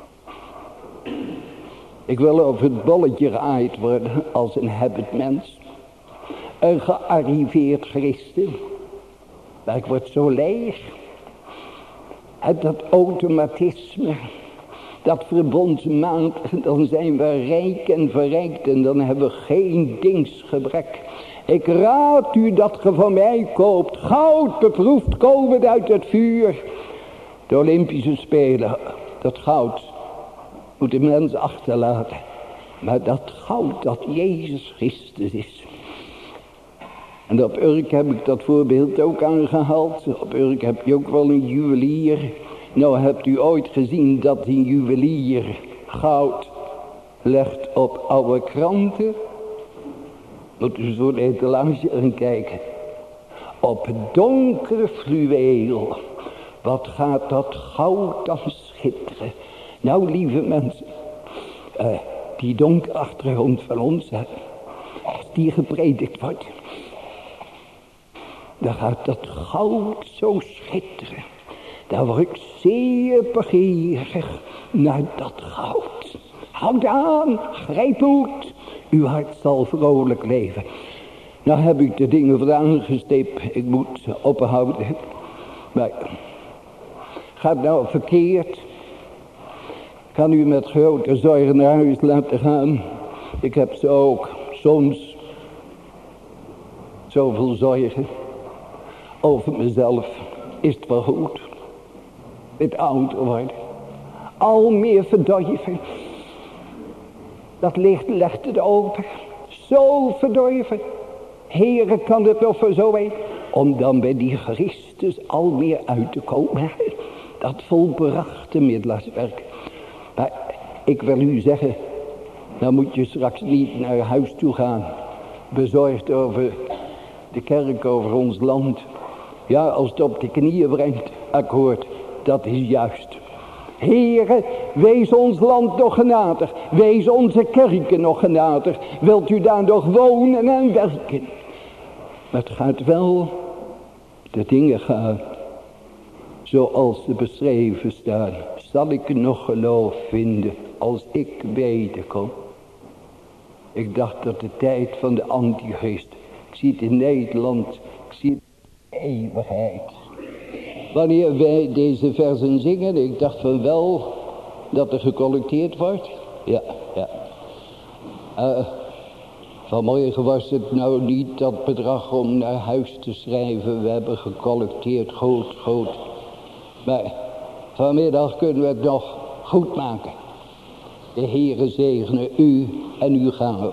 Ik wil over het bolletje geaaid worden als een hebbend mens. Een gearriveerd christen. Maar ik word zo leeg. En dat automatisme. Dat verbondsmaat. Dan zijn we rijk en verrijkt. En dan hebben we geen dingsgebrek. Ik raad u dat ge van mij koopt. Goud beproefd komend uit het vuur. De Olympische Spelen. Dat goud moet de mens achterlaten. Maar dat goud dat Jezus Christus is. En op Urk heb ik dat voorbeeld ook aangehaald. Op Urk heb je ook wel een juwelier. Nou hebt u ooit gezien dat een juwelier goud legt op oude kranten. Moet u zo de etalage gaan kijken. Op donkere fluweel. Wat gaat dat goud dan schitteren. Nou lieve mensen. Die donkere achtergrond van ons. Als die gepredikt wordt. Dan gaat dat goud zo schitteren. Dan word ik zeer begeerig naar dat goud. Houd aan, grijp uit. Uw hart zal vrolijk leven. Nou heb ik de dingen voor aangestipt. Ik moet ophouden. Maar gaat nou verkeerd. Kan u met grote zorgen naar huis laten gaan. Ik heb ze ook soms zoveel zorgen. Over mezelf is het wel goed. Het ouder worden. Al meer verdorven. Dat licht legt het open. Zo verdorven. Heere, kan het nog voor zo weten. Om dan bij die Christus al meer uit te komen. Dat volbrachte middelarswerk. Maar ik wil u zeggen. Dan moet je straks niet naar huis toe gaan. Bezorgd over de kerk, over ons land. Ja, als het op de knieën brengt. Akkoord, dat is juist. Heere, wees ons land nog genadig. Wees onze kerken nog genadig. Wilt u daar nog wonen en werken? Maar het gaat wel, de dingen gaan zoals ze beschreven staan. Zal ik nog geloof vinden als ik wederkom? Ik dacht dat de tijd van de antichrist. Ik zie het in Nederland. Ik zie het in de eeuwigheid. Wanneer wij deze versen zingen. Ik dacht van wel dat er gecollecteerd wordt. Ja. Vanmorgen was het nou niet dat bedrag om naar huis te schrijven. We hebben gecollecteerd. Goed. Maar vanmiddag kunnen we het nog goed maken. De Heere zegene u en uw gaven.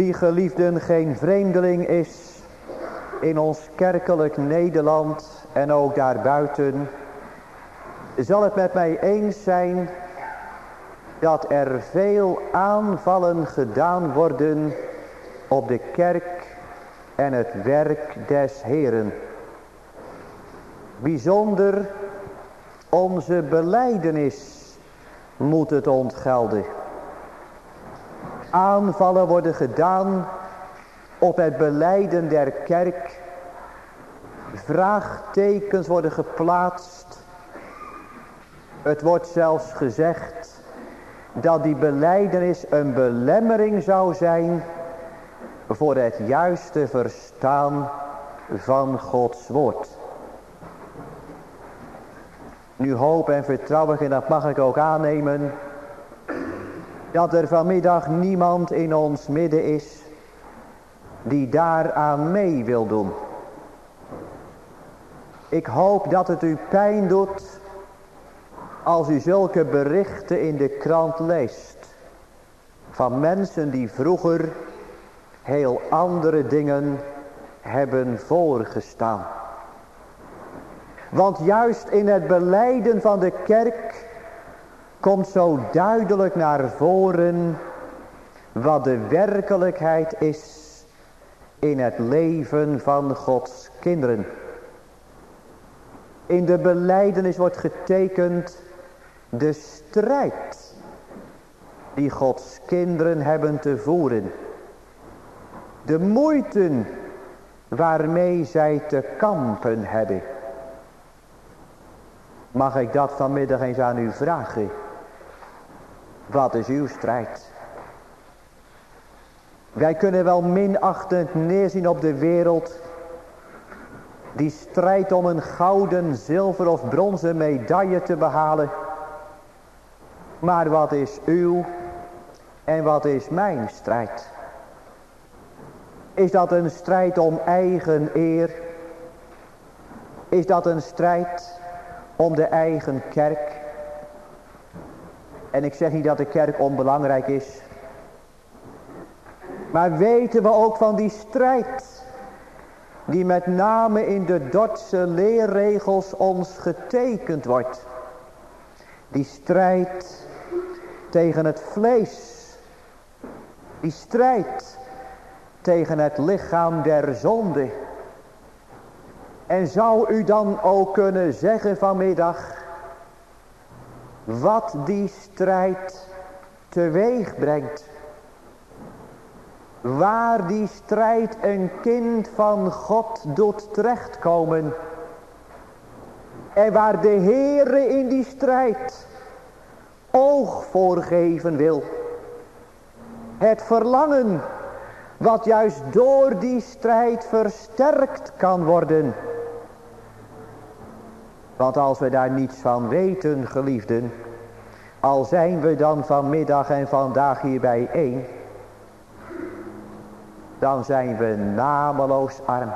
wie geliefden geen vreemdeling is in ons kerkelijk Nederland en ook daarbuiten, zal het met mij eens zijn dat er veel aanvallen gedaan worden op de kerk en het werk des Heeren. Bijzonder onze belijdenis moet het ontgelden. Aanvallen worden gedaan op het belijden der kerk. Vraagtekens worden geplaatst. Het wordt zelfs gezegd dat die belijdenis een belemmering zou zijn voor het juiste verstaan van Gods woord. Nu hoop en vertrouw ik, en dat mag ik ook aannemen, dat er vanmiddag niemand in ons midden is die daaraan mee wil doen. Ik hoop dat het u pijn doet als u zulke berichten in de krant leest van mensen die vroeger heel andere dingen hebben voorgestaan. Want juist in het belijden van de kerk komt zo duidelijk naar voren wat de werkelijkheid is in het leven van Gods kinderen. In de belijdenis wordt getekend de strijd die Gods kinderen hebben te voeren. De moeite waarmee zij te kampen hebben. Mag ik dat vanmiddag eens aan u vragen? Wat is uw strijd? Wij kunnen wel minachtend neerzien op de wereld die strijdt om een gouden, zilver of bronzen medaille te behalen. Maar wat is uw en wat is mijn strijd? Is dat een strijd om eigen eer? Is dat een strijd om de eigen kerk? En ik zeg niet dat de kerk onbelangrijk is. Maar weten we ook van die strijd die met name in de Dordtse leerregels ons getekend wordt. Die strijd tegen het vlees. Die strijd tegen het lichaam der zonde. En zou u dan ook kunnen zeggen vanmiddag wat die strijd teweeg brengt? Waar die strijd een kind van God doet terechtkomen. En waar de Heere in die strijd oog voor geven wil. Het verlangen wat juist door die strijd versterkt kan worden. Want als we daar niets van weten, geliefden, al zijn we dan vanmiddag en vandaag hier bijeen, dan zijn we nameloos arm.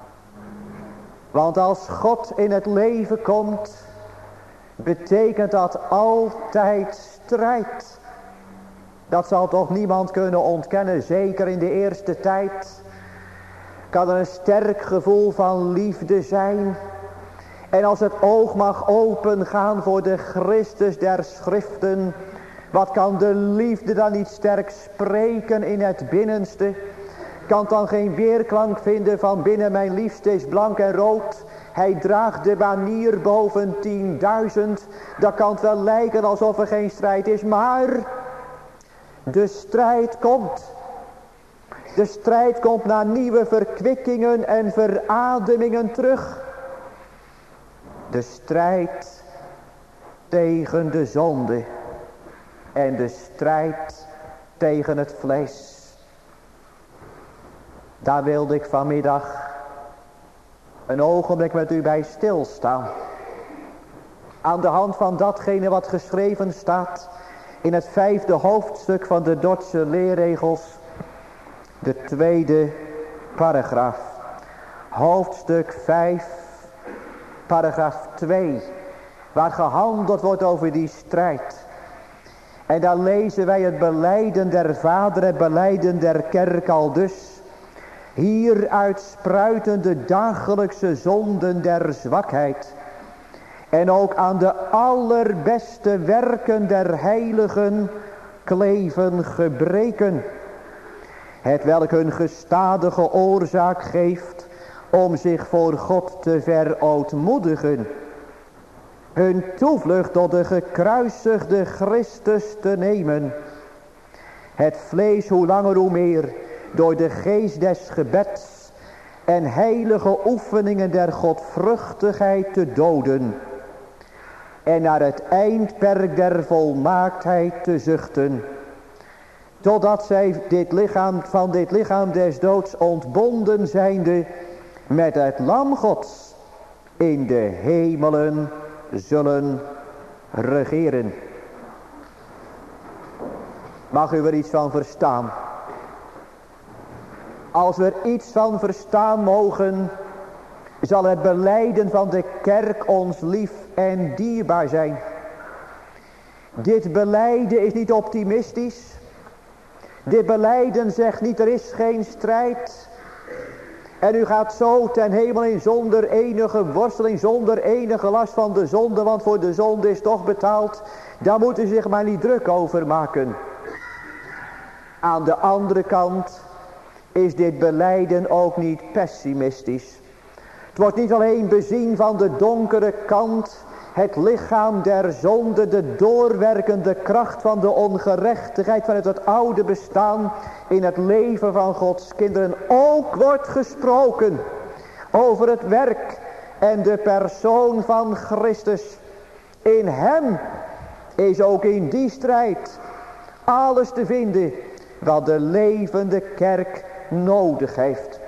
Want als God in het leven komt, betekent dat altijd strijd. Dat zal toch niemand kunnen ontkennen, zeker in de eerste tijd. Kan er een sterk gevoel van liefde zijn. En als het oog mag opengaan voor de Christus der Schriften, wat kan de liefde dan niet sterk spreken in het binnenste? Kan dan geen weerklank vinden van binnen mijn liefste is blank en rood. Hij draagt de banier boven 10.000. Dat kan het wel lijken alsof er geen strijd is, maar de strijd komt. De strijd komt naar nieuwe verkwikkingen en verademingen terug. De strijd tegen de zonde en de strijd tegen het vlees. Daar wilde ik vanmiddag een ogenblik met u bij stilstaan. Aan de hand van datgene wat geschreven staat in het 5e hoofdstuk van de Dordtse leerregels. De 2e paragraaf. Hoofdstuk 5, paragraaf 2. Waar gehandeld wordt over die strijd. En dan lezen wij het belijden der Vader, het belijden der kerk al dus. Hieruit spruiten de dagelijkse zonden der zwakheid. En ook aan de allerbeste werken der heiligen kleven gebreken. Het welk hun gestadige oorzaak geeft om zich voor God te verootmoedigen. Hun toevlucht tot de gekruisigde Christus te nemen. Het vlees hoe langer hoe meer door de geest des gebeds en heilige oefeningen der godvruchtigheid te doden. En naar het eindperk der volmaaktheid te zuchten. Totdat zij van dit lichaam des doods ontbonden zijnde met het lam Gods in de hemelen zullen regeren. Mag u er iets van verstaan? Als we er iets van verstaan mogen, zal het belijden van de kerk ons lief en dierbaar zijn. Dit belijden is niet optimistisch. Dit belijden zegt niet er is geen strijd. En u gaat zo ten hemel in zonder enige worsteling, zonder enige last van de zonde. Want voor de zonde is toch betaald. Daar moet u zich maar niet druk over maken. Aan de andere kant is dit belijden ook niet pessimistisch. Het wordt niet alleen bezien van de donkere kant, het lichaam der zonde, de doorwerkende kracht van de ongerechtigheid van het oude bestaan in het leven van Gods kinderen. Ook wordt gesproken over het werk en de persoon van Christus. In hem is ook in die strijd alles te vinden wat de levende kerk nodig heeft.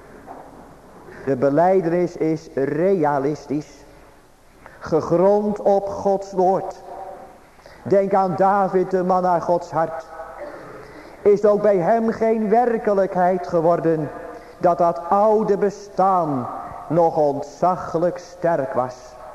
De belijdenis is realistisch, gegrond op Gods woord. Denk aan David, de man naar Gods hart. Is ook bij hem geen werkelijkheid geworden dat dat oude bestaan nog ontzaglijk sterk was.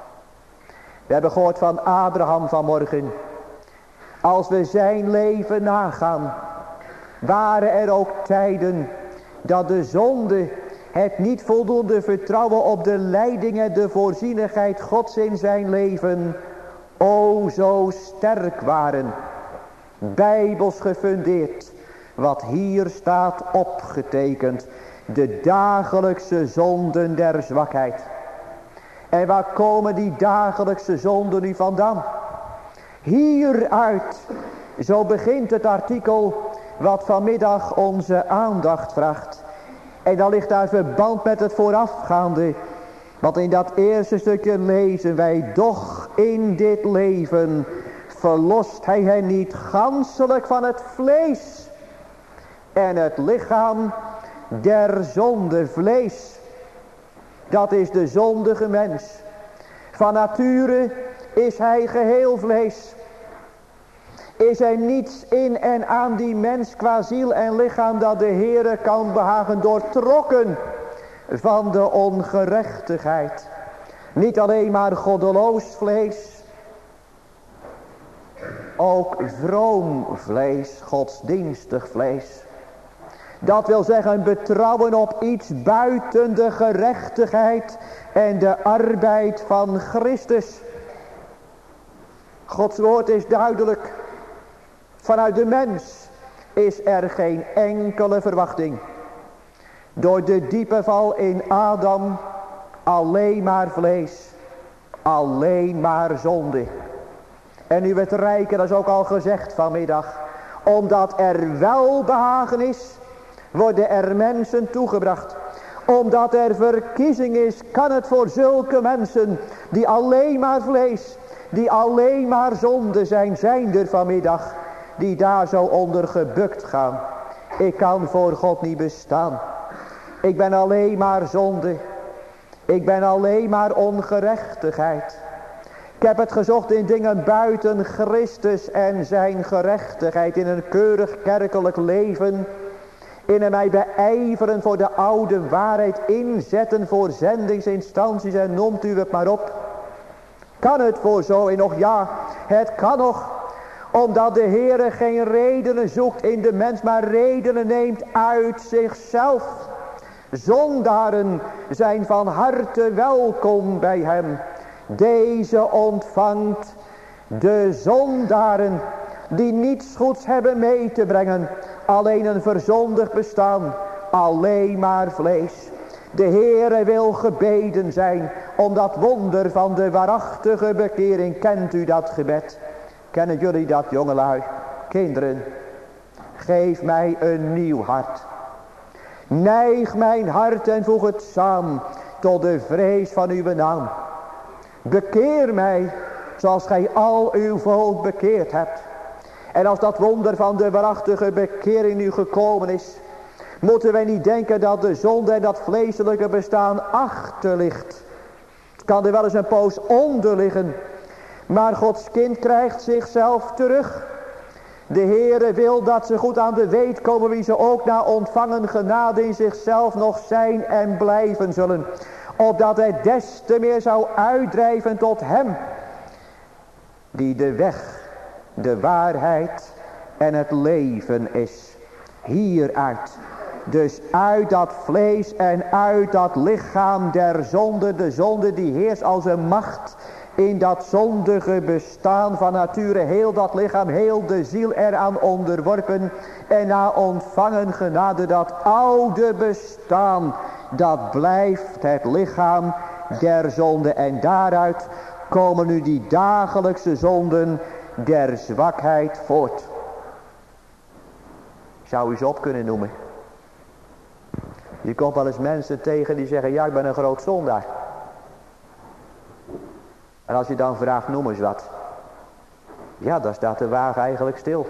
We hebben gehoord van Abraham vanmorgen. Als we zijn leven nagaan, waren er ook tijden dat de zonde, het niet voldoende vertrouwen op de leiding en de voorzienigheid Gods in zijn leven, o zo sterk waren. Bijbels gefundeerd, wat hier staat opgetekend, de dagelijkse zonden der zwakheid. En waar komen die dagelijkse zonden nu vandaan? Hieruit, zo begint het artikel wat vanmiddag onze aandacht vraagt. En dan ligt daar verband met het voorafgaande. Want in dat eerste stukje lezen wij: doch in dit leven verlost hij hen niet ganselijk van het vlees en het lichaam der zonde. Vlees, dat is de zondige mens. Van nature is hij geheel vlees. Is er niets in en aan die mens qua ziel en lichaam dat de Heere kan behagen, doortrokken van de ongerechtigheid. Niet alleen maar goddeloos vlees, ook vroom vlees, godsdienstig vlees. Dat wil zeggen betrouwen op iets buiten de gerechtigheid en de arbeid van Christus. Gods woord is duidelijk. Vanuit de mens is er geen enkele verwachting. Door de diepe val in Adam alleen maar vlees. Alleen maar zonde. En nu het rijke, dat is ook al gezegd vanmiddag. Omdat er welbehagen is, worden er mensen toegebracht. Omdat er verkiezing is, kan het voor zulke mensen die alleen maar vlees, die alleen maar zonde zijn er vanmiddag, die daar zo onder gebukt gaan. Ik kan voor God niet bestaan. Ik ben alleen maar zonde. Ik ben alleen maar ongerechtigheid. Ik heb het gezocht in dingen buiten Christus en zijn gerechtigheid. In een keurig kerkelijk leven. In mij beijveren voor de oude waarheid. Inzetten voor zendingsinstanties en noemt u het maar op. Kan het voor zo en nog? Ja, het kan nog. Omdat de Heere geen redenen zoekt in de mens, maar redenen neemt uit zichzelf. Zondaren zijn van harte welkom bij hem. Deze ontvangt de zondaren die niets goeds hebben mee te brengen. Alleen een verzondigd bestaan, alleen maar vlees. De Heere wil gebeden zijn om dat wonder van de waarachtige bekering. Kent u dat gebed? Kennen jullie dat, jongelui? Kinderen, geef mij een nieuw hart. Neig mijn hart en voeg het samen tot de vrees van uw naam. Bekeer mij zoals gij al uw volk bekeerd hebt. En als dat wonder van de waarachtige bekering nu gekomen is, moeten wij niet denken dat de zonde en dat vleeselijke bestaan achter ligt. Het kan er wel eens een poos onder liggen. Maar Gods kind krijgt zichzelf terug. De Heere wil dat ze goed aan de weet komen wie ze ook na ontvangen genade in zichzelf nog zijn en blijven zullen. Opdat hij des te meer zou uitdrijven tot hem. Die de weg, de waarheid en het leven is. Hieruit. Dus uit dat vlees en uit dat lichaam der zonde. De zonde die heerst als een macht in dat zondige bestaan van nature. Heel dat lichaam, heel de ziel eraan onderworpen. En na ontvangen genade dat oude bestaan. Dat blijft het lichaam der zonde. En daaruit komen nu die dagelijkse zonden der zwakheid voort. Zou u ze op kunnen noemen? Je komt wel eens mensen tegen die zeggen, ja, ik ben een groot zondaar. En als je dan vraagt, noem eens wat. Ja, dan staat de wagen eigenlijk stil.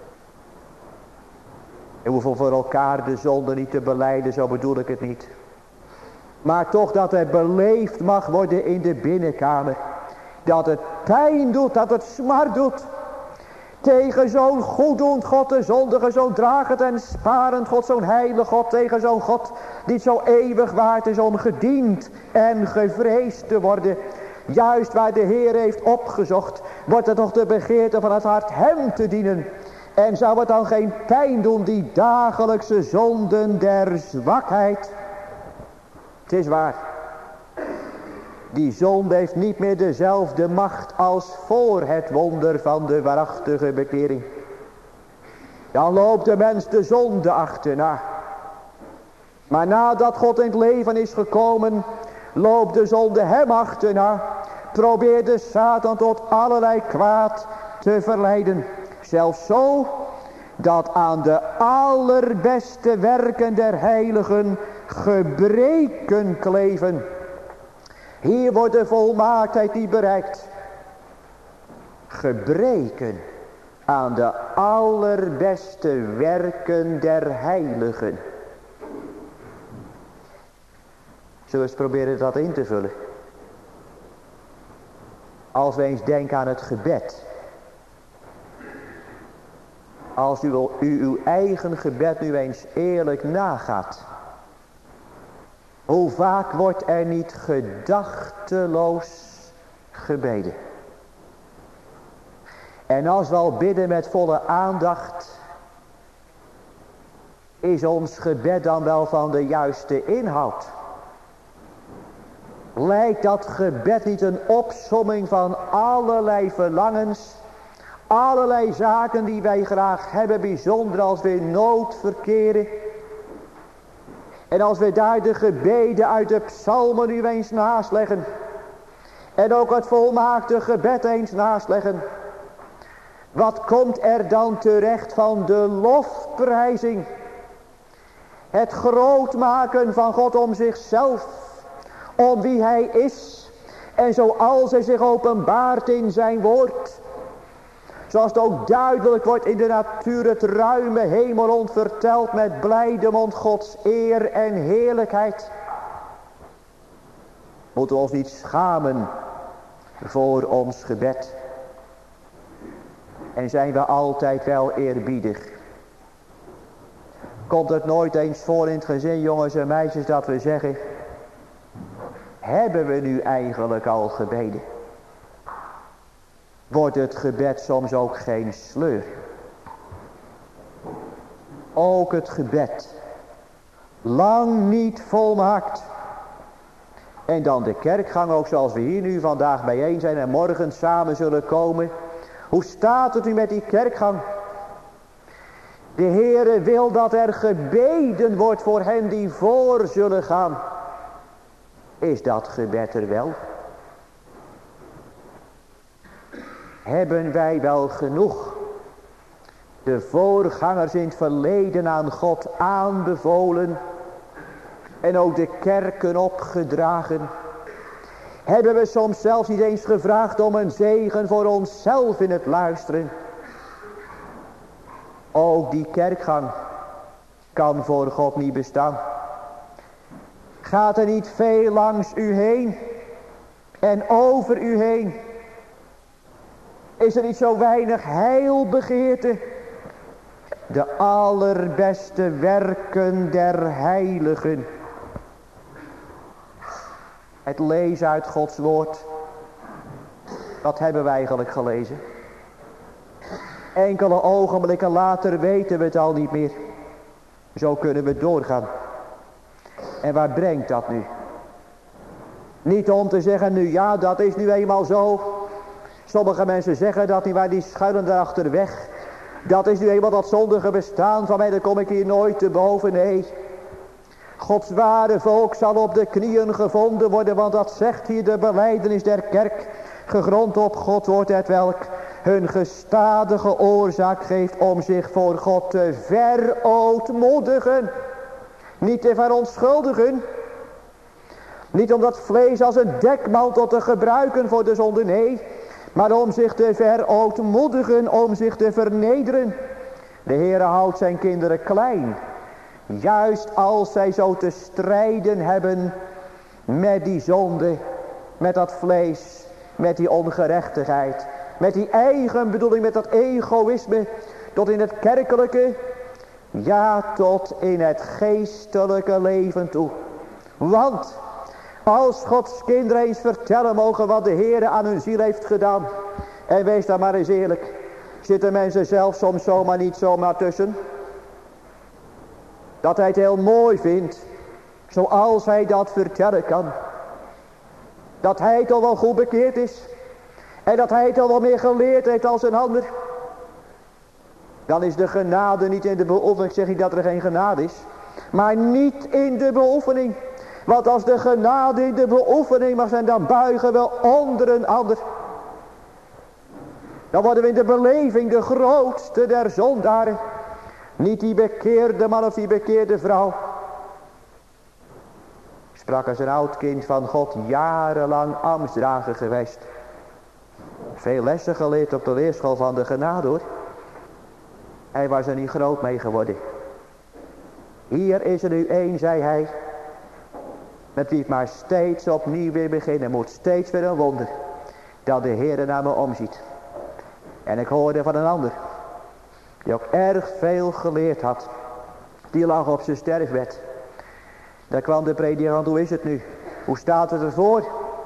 En hoeveel voor elkaar de zonde niet te belijden, zo bedoel ik het niet. Maar toch dat het beleefd mag worden in de binnenkamer. Dat het pijn doet, dat het smart doet. Tegen zo'n goeddoend God, de zondige, zo'n dragend en sparend God, zo'n heilig God. Tegen zo'n God die zo eeuwig waard is om gediend en gevreesd te worden. Juist waar de Heer heeft opgezocht, wordt het toch de begeerte van het hart hem te dienen. En zou het dan geen pijn doen, die dagelijkse zonden der zwakheid? Het is waar. Die zonde heeft niet meer dezelfde macht als voor het wonder van de waarachtige bekering. Dan loopt de mens de zonde achterna. Maar nadat God in het leven is gekomen, loopt de zonde hem achterna. Probeert de Satan tot allerlei kwaad te verleiden. Zelfs zo dat aan de allerbeste werken der heiligen gebreken kleven. Hier wordt de volmaaktheid niet bereikt. Gebreken aan de allerbeste werken der heiligen. Zullen we eens proberen dat in te vullen? Als we eens denken aan het gebed. Als u uw eigen gebed nu eens eerlijk nagaat. Hoe vaak wordt er niet gedachteloos gebeden? En als we al bidden met volle aandacht, is ons gebed dan wel van de juiste inhoud? Lijkt dat gebed niet een opsomming van allerlei verlangens, allerlei zaken die wij graag hebben, bijzonder als we in nood verkeren? En als we daar de gebeden uit de psalmen nu eens naast leggen. En ook het volmaakte gebed eens naast leggen. Wat komt er dan terecht van de lofprijzing? Het grootmaken van God om zichzelf. Om wie hij is. En zoals hij zich openbaart in zijn woord. Zoals het ook duidelijk wordt in de natuur, het ruime hemelrond verteld met blijde mond Gods eer en heerlijkheid. Moeten we ons niet schamen voor ons gebed. En zijn we altijd wel eerbiedig. Komt het nooit eens voor in het gezin, jongens en meisjes, dat we zeggen, hebben we nu eigenlijk al gebeden? wordt het gebed soms ook geen sleur. Ook het gebed. Lang niet volmaakt. En dan de kerkgang ook zoals we hier nu vandaag bijeen zijn en morgen samen zullen komen. Hoe staat het nu met die kerkgang? De Heere wil dat er gebeden wordt voor hen die voor zullen gaan. Is dat gebed er wel? Hebben wij wel genoeg de voorgangers in het verleden aan God aanbevolen en ook de kerken opgedragen? Hebben we soms zelfs niet eens gevraagd om een zegen voor onszelf in het luisteren? Ook die kerkgang kan voor God niet bestaan. Gaat er niet veel langs u heen en over u heen? Is er niet zo weinig heilbegeerte? De allerbeste werken der heiligen. Het lezen uit Gods woord. Wat hebben wij eigenlijk gelezen? Enkele ogenblikken later weten we het al niet meer. Zo kunnen we doorgaan. En waar brengt dat nu? Niet om te zeggen, nu ja, dat is nu eenmaal zo. Sommige mensen zeggen dat niet, maar die schuilen daarachter weg. Dat is nu eenmaal dat zondige bestaan van mij, daar kom ik hier nooit te boven. Nee, Gods ware volk zal op de knieën gevonden worden, want dat zegt hier de belijdenis der kerk, gegrond op God woord, het welk hun gestadige oorzaak geeft om zich voor God te verootmoedigen. Niet te verontschuldigen. Niet om dat vlees als een dekmantel te gebruiken voor de zonde, nee. Maar om zich te verootmoedigen, om zich te vernederen. De Heere houdt zijn kinderen klein. Juist als zij zo te strijden hebben met die zonde, met dat vlees, met die ongerechtigheid. Met die eigen bedoeling, met dat egoïsme, tot in het kerkelijke, ja, tot in het geestelijke leven toe. Want als Gods kinderen eens vertellen mogen wat de Heere aan hun ziel heeft gedaan. En wees daar maar eens eerlijk. Zitten mensen zelf soms zomaar niet zomaar tussen? Dat hij het heel mooi vindt. Zoals hij dat vertellen kan. Dat hij het al wel goed bekeerd is. En dat hij het al wel meer geleerd heeft als een ander. Dan is de genade niet in de beoefening. Ik zeg niet dat er geen genade is. Maar niet in de beoefening. Want als de genade in de beoefening mag zijn, dan buigen we onder een ander. Dan worden we in de beleving de grootste der zondaren. Niet die bekeerde man of die bekeerde vrouw. Ik sprak als een oud kind van God, jarenlang ambtsdrager geweest. Veel lessen geleerd op de leerschool van de genade, hoor. Hij was er niet groot mee geworden. Hier is er nu één, zei hij, met wie het maar steeds opnieuw weer beginnen moet. Steeds weer een wonder. Dat de Heer naar me omziet. En ik hoorde van een ander. Die ook erg veel geleerd had. Die lag op zijn sterfbed. Daar kwam de predikant. Hoe is het nu? Hoe staat het ervoor?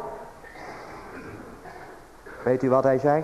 Weet u wat hij zei?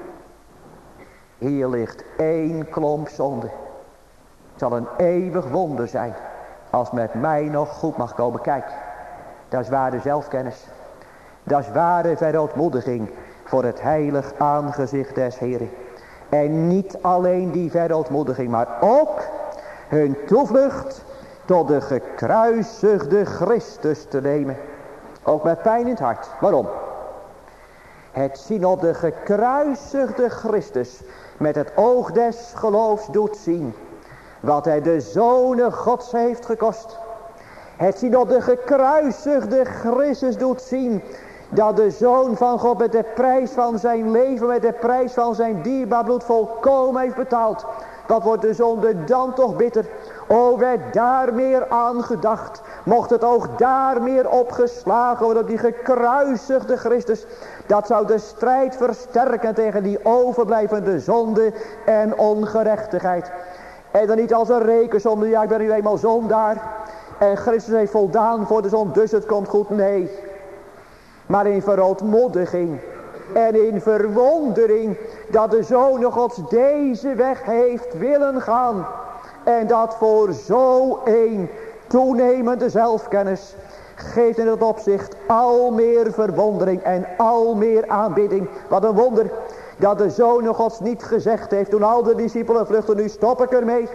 Hier ligt één klomp zonde. Het zal een eeuwig wonder zijn. Als met mij nog goed mag komen. Kijk. Dat is ware zelfkennis. Dat is ware verootmoediging voor het heilig aangezicht des Heren. En niet alleen die verootmoediging, maar ook hun toevlucht tot de gekruisigde Christus te nemen. Ook met pijn in het hart. Waarom? Het zien op de gekruisigde Christus met het oog des geloofs doet zien. Wat hij de zonen Gods heeft gekost. Het zien op de gekruisigde Christus doet zien. Dat de Zoon van God met de prijs van zijn leven, met de prijs van zijn dierbaar bloed volkomen heeft betaald. Wat wordt de zonde dan toch bitter. O, werd daar meer aan gedacht. Mocht het oog daar meer opgeslagen worden op die gekruisigde Christus. Dat zou de strijd versterken tegen die overblijvende zonde en ongerechtigheid. En dan niet als een rekensonde, ja, ik ben nu eenmaal zondaar. En Christus heeft voldaan voor de zonde, dus het komt goed. Nee. Maar in verootmoediging. En in verwondering dat de Zoon Gods deze weg heeft willen gaan. En dat voor zo een toenemende zelfkennis geeft in het opzicht al meer verwondering en al meer aanbidding. Wat een wonder dat de Zoon Gods niet gezegd heeft toen al de discipelen vluchten, nu stop ik ermee.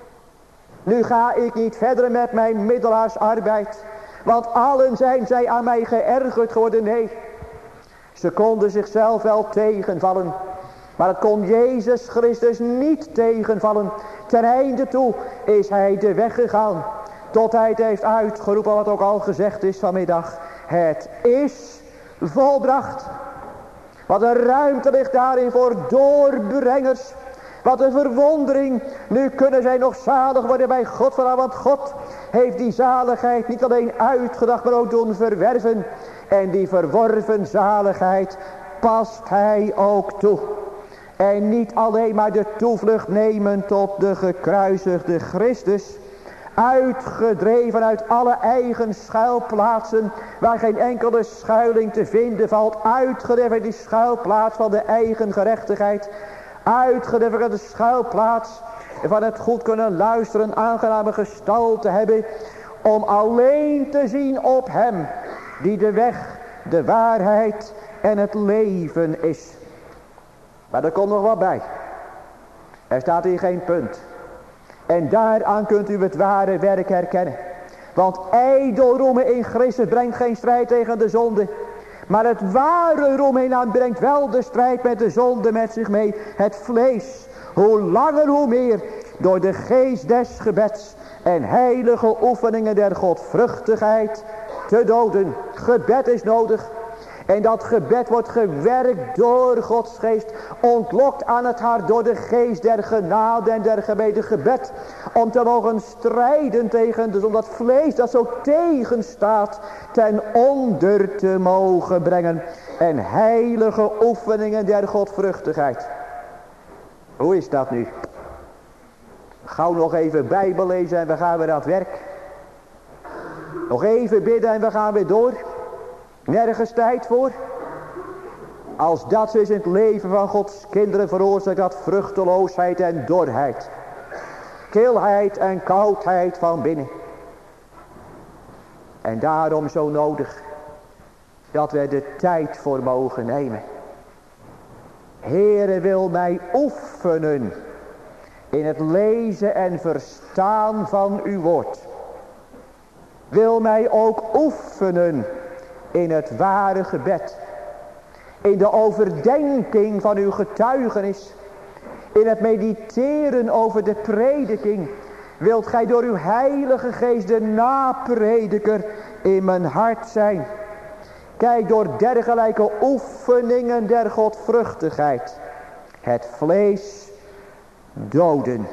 Nu ga ik niet verder met mijn middelaarsarbeid, want allen zijn zij aan mij geërgerd geworden. Nee, ze konden zichzelf wel tegenvallen, maar het kon Jezus Christus niet tegenvallen. Ten einde toe is hij de weg gegaan, tot hij het heeft uitgeroepen, wat ook al gezegd is vanmiddag. Het is volbracht. Wat een ruimte ligt daarin voor doorbrengers. Wat een verwondering. Nu kunnen zij nog zalig worden bij God vandaan. Want God heeft die zaligheid niet alleen uitgedacht, maar ook doen verwerven. En die verworven zaligheid past hij ook toe. En niet alleen maar de toevlucht nemen tot de gekruisigde Christus. Uitgedreven uit alle eigen schuilplaatsen, waar geen enkele schuiling te vinden valt. Uitgedreven uit die schuilplaats van de eigen gerechtigheid. Uitgedreven uit de schuilplaats van het goed kunnen luisteren, aangename gestalte hebben. Om alleen te zien op hem, die de weg, de waarheid en het leven is. Maar er komt nog wat bij. Er staat hier geen punt. En daaraan kunt u het ware werk herkennen. Want ijdel roemen in Christus brengt geen strijd tegen de zonde. Maar het ware roemen brengt wel de strijd met de zonde met zich mee. Het vlees, hoe langer hoe meer, door de geest des gebeds en heilige oefeningen der godvruchtigheid te doden. Gebed is nodig. En dat gebed wordt gewerkt door Gods geest. Ontlokt aan het hart door de geest der genade en der gebeden. Gebed om te mogen strijden tegen de zonde. Dat vlees dat zo tegenstaat ten onder te mogen brengen. En heilige oefeningen der godvruchtigheid. Hoe is dat nu? Gauw nog even Bijbel lezen en we gaan weer aan het werk. Nog even bidden en we gaan weer door. Nergens tijd voor. Als dat zo is in het leven van Gods kinderen, veroorzaakt dat vruchteloosheid en dorheid. Kilheid en koudheid van binnen. En daarom zo nodig dat we de tijd voor mogen nemen. Heere, wil mij oefenen in het lezen en verstaan van uw woord. Wil mij ook oefenen in het ware gebed. In de overdenking van uw getuigenis. In het mediteren over de prediking. Wilt gij door uw heilige geest de naprediker in mijn hart zijn. Kijk, door dergelijke oefeningen der godvruchtigheid. Het vlees doden.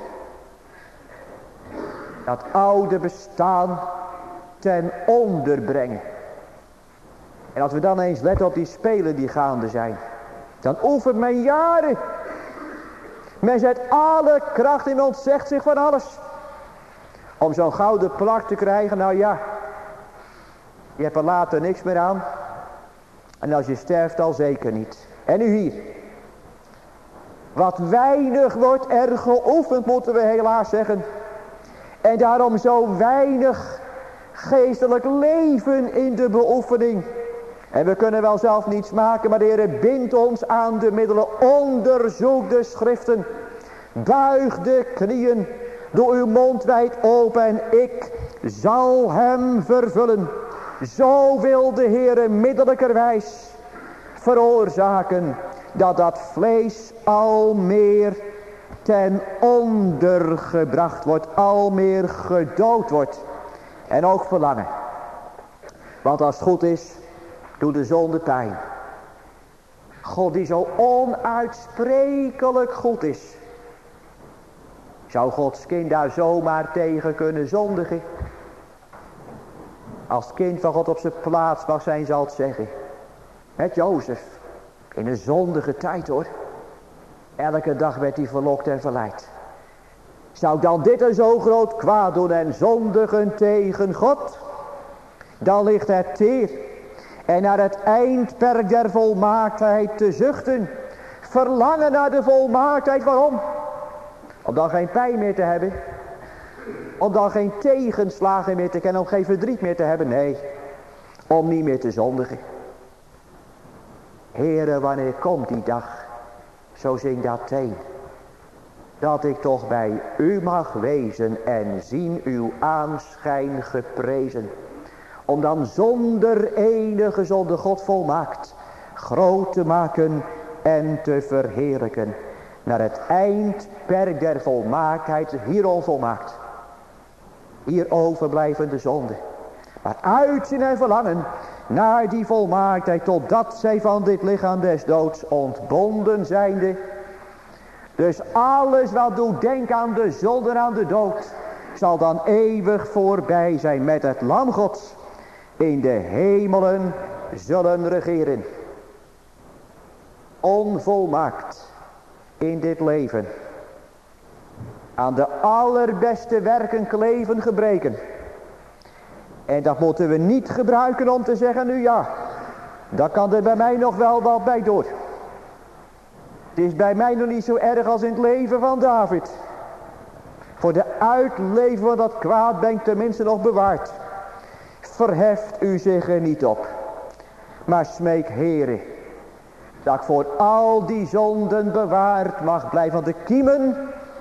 Dat oude bestaan ten onder brengen. En als we dan eens letten op die spelen die gaande zijn. Dan oefent men jaren. Men zet alle kracht in, men ontzegt zich van alles. Om zo'n gouden plak te krijgen, nou ja. Je hebt er later niks meer aan. En als je sterft al zeker niet. En nu hier. Wat weinig wordt er geoefend, moeten we helaas zeggen. En daarom zo weinig geestelijk leven in de beoefening. En we kunnen wel zelf niets maken, maar de Heer bindt ons aan de middelen. Onderzoek de schriften. Buig de knieën. Doe uw mond wijd open en ik zal hem vervullen. Zo wil de Heer middelijkerwijs veroorzaken dat dat vlees al meer ten onder gebracht wordt. Al meer gedood wordt. En ook verlangen. Want als het goed is, doet de zonde pijn. God die zo onuitsprekelijk goed is. Zou Gods kind daar zomaar tegen kunnen zondigen? Als het kind van God op zijn plaats mag zijn, zal het zeggen. Met Jozef. In een zondige tijd hoor. Elke dag werd hij verlokt en verleid. Zou dan dit een zo groot kwaad doen en zondigen tegen God? Dan ligt het teer. En naar het eindperk der volmaaktheid te zuchten. Verlangen naar de volmaaktheid. Waarom? Om dan geen pijn meer te hebben. Om dan geen tegenslagen meer te kennen. Om geen verdriet meer te hebben. Nee. Om niet meer te zondigen. Heere, wanneer komt die dag? Zo zingt dat teen. Dat ik toch bij u mag wezen en zien uw aanschijn geprezen. Om dan zonder enige zonde God volmaakt groot te maken en te verheerlijken. Naar het eindperk der volmaaktheid, hier onvolmaakt. Hier overblijvende zonde. Maar uitzien en verlangen naar die volmaaktheid, totdat zij van dit lichaam des doods ontbonden zijnde. Dus alles wat doet denken aan de zonde en aan de dood, zal dan eeuwig voorbij zijn met het lam Gods. In de hemelen zullen regeren. Onvolmaakt in dit leven. Aan de allerbeste werken kleven gebreken. En dat moeten we niet gebruiken om te zeggen, nu ja, dat kan er bij mij nog wel wat bij door. Het is bij mij nog niet zo erg als in het leven van David. Voor de uitleven van dat kwaad ben ik tenminste nog bewaard. Verheft u zich er niet op. Maar smeek Heere, dat ik voor al die zonden bewaard mag blijven. Want de kiemen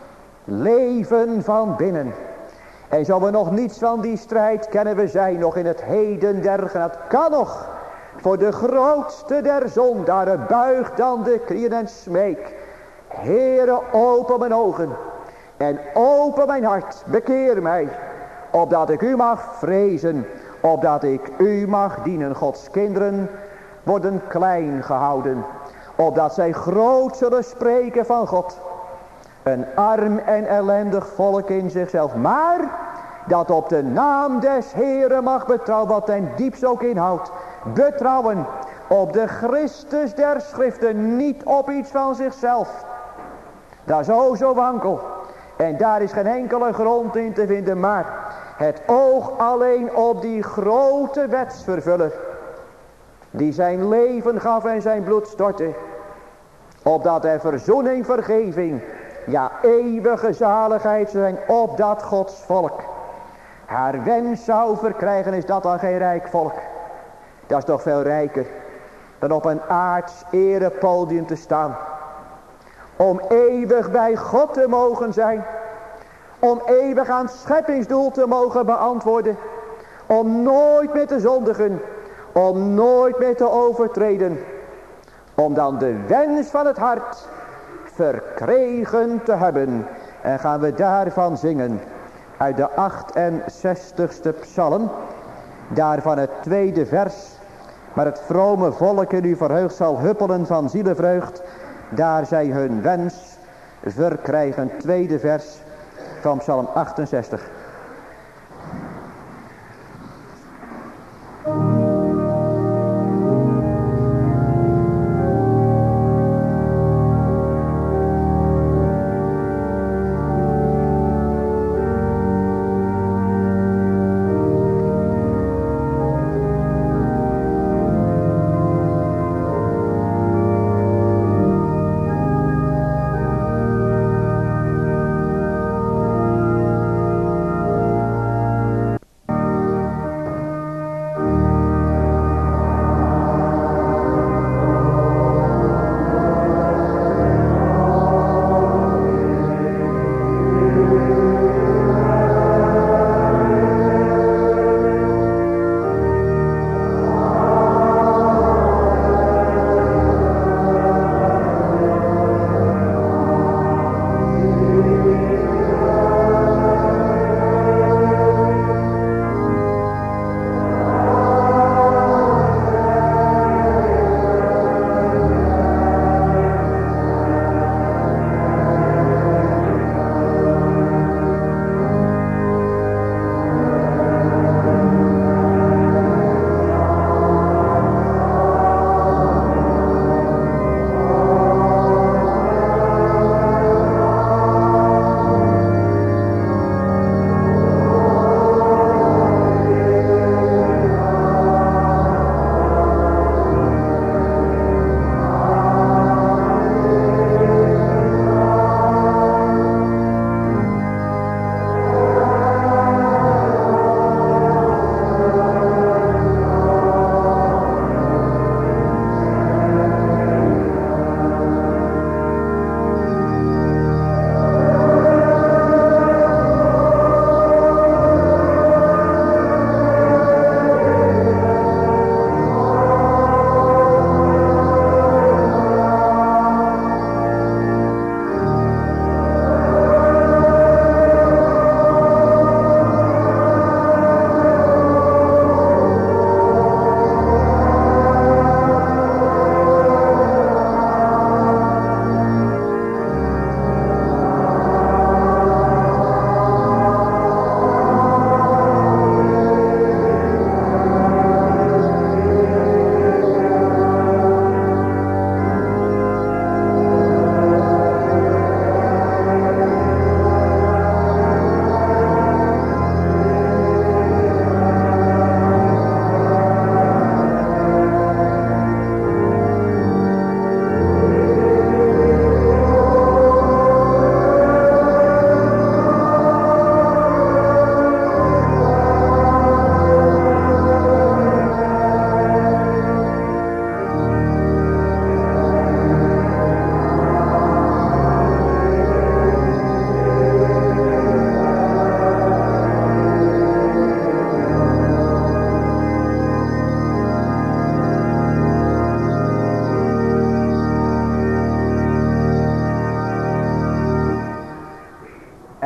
leven van binnen. En zo we nog niets van die strijd kennen, we zijn nog in het heden der genade. Kan nog voor de grootste der zondaren buigt dan de knieën en smeek. Heere, open mijn ogen en open mijn hart, bekeer mij, opdat ik u mag vrezen, opdat ik u mag dienen. Gods kinderen worden klein gehouden, opdat zij groot zullen spreken van God. Een arm en ellendig volk in zichzelf, maar dat op de naam des Heeren mag betrouwen, wat ten diepst ook inhoudt. Betrouwen op de Christus der schriften, niet op iets van zichzelf. Dat is zo wankel. En daar is geen enkele grond in te vinden, maar het oog alleen op die grote wetsvervuller, die zijn leven gaf en zijn bloed stortte, opdat er verzoening, vergeving, ja eeuwige zaligheid zijn op dat Gods volk haar wens zou verkrijgen. Is dat dan geen rijk volk? Dat is toch veel rijker dan op een aards erepodium te staan. Om eeuwig bij God te mogen zijn. Om eeuwig aan het scheppingsdoel te mogen beantwoorden. Om nooit meer te zondigen. Om nooit meer te overtreden. Om dan de wens van het hart verkregen te hebben. En gaan we daarvan zingen. Uit de 68ste psalm. Daarvan het 2e vers. Maar het vrome volk in u verheugd zal huppelen van zielenvreugd. Daar zij hun wens verkrijgen. 2e vers van psalm 68.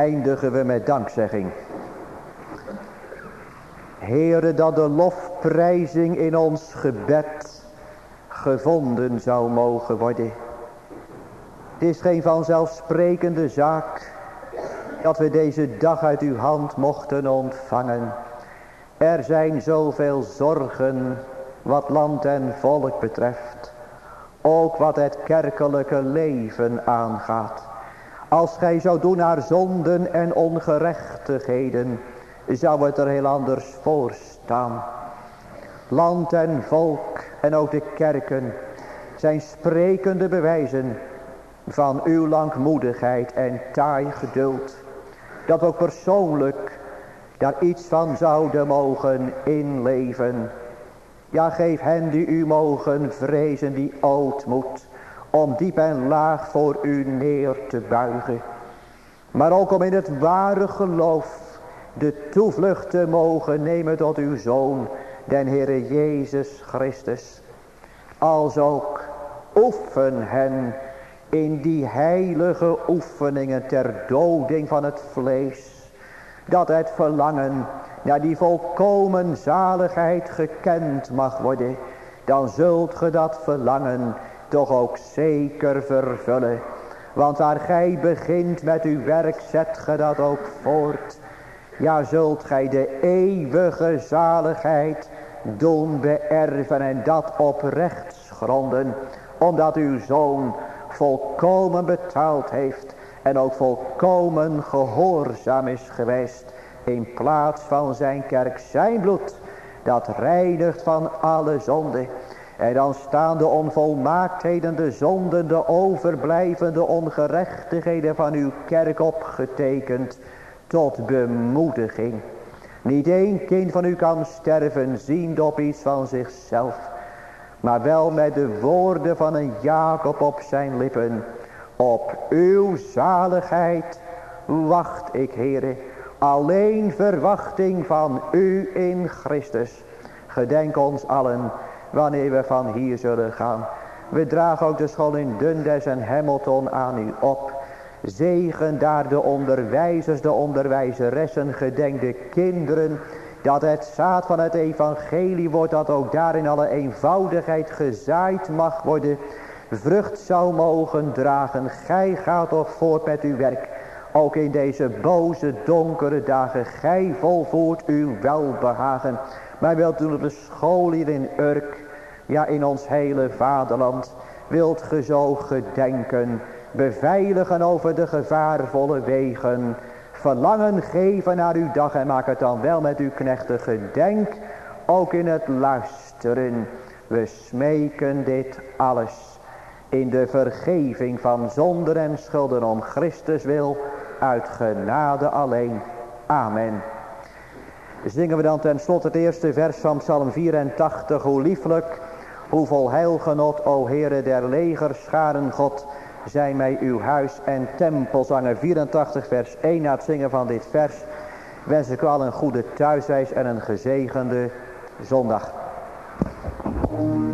eindigen we met dankzegging. Heere, dat de lofprijzing in ons gebed gevonden zou mogen worden. Het is geen vanzelfsprekende zaak dat we deze dag uit uw hand mochten ontvangen. Er zijn zoveel zorgen wat land en volk betreft. Ook wat het kerkelijke leven aangaat. Als gij zou doen naar zonden en ongerechtigheden, zou het er heel anders voor staan. Land en volk en ook de kerken zijn sprekende bewijzen van uw langmoedigheid en taai geduld. Dat we ook persoonlijk daar iets van zouden mogen inleven. Ja, geef hen die u mogen vrezen, die ootmoed, om diep en laag voor u neer te buigen. Maar ook om in het ware geloof de toevlucht te mogen nemen tot uw Zoon, den Heere Jezus Christus. Als ook oefen hen in die heilige oefeningen ter doding van het vlees. Dat het verlangen naar die volkomen zaligheid gekend mag worden. Dan zult ge dat verlangen toch ook zeker vervullen. Want waar gij begint met uw werk, zet ge dat ook voort. Ja, zult gij de eeuwige zaligheid doen beërven en dat op rechtsgronden. Omdat uw Zoon volkomen betaald heeft en ook volkomen gehoorzaam is geweest. In plaats van zijn kerk, zijn bloed, dat reinigt van alle zonde. En dan staan de onvolmaaktheden, de zonden, de overblijvende ongerechtigheden van uw kerk opgetekend tot bemoediging. Niet één kind van u kan sterven ziende op iets van zichzelf, maar wel met de woorden van een Jacob op zijn lippen. Op uw zaligheid wacht ik, Heere. Alleen verwachting van u in Christus. Gedenk ons allen wanneer we van hier zullen gaan. We dragen ook de school in Dundas en Hamilton aan u op. Zegen daar de onderwijzers, de onderwijzeressen, gedenk de kinderen. Dat het zaad van het evangelie wordt, dat ook daar in alle eenvoudigheid gezaaid mag worden. Vrucht zou mogen dragen. Gij gaat toch voort met uw werk. Ook in deze boze donkere dagen. Gij volvoert uw welbehagen. Maar wilt doen op de school hier in Urk. Ja, in ons hele vaderland. Wilt ge zo gedenken. Beveiligen over de gevaarvolle wegen. Verlangen geven naar uw dag. En maak het dan wel met uw knechten gedenk. Ook in het luisteren. We smeken dit alles. In de vergeving van zonden en schulden om Christus wil. Uit genade alleen. Amen. Zingen we dan ten slotte het eerste vers van Psalm 84. Hoe lieflijk, hoe vol heilgenot, o Heere der legerscharen God, zijn mij uw huis en tempel. Zanger 84 vers 1. Na het zingen van dit vers wens ik u al een goede thuisreis en een gezegende zondag.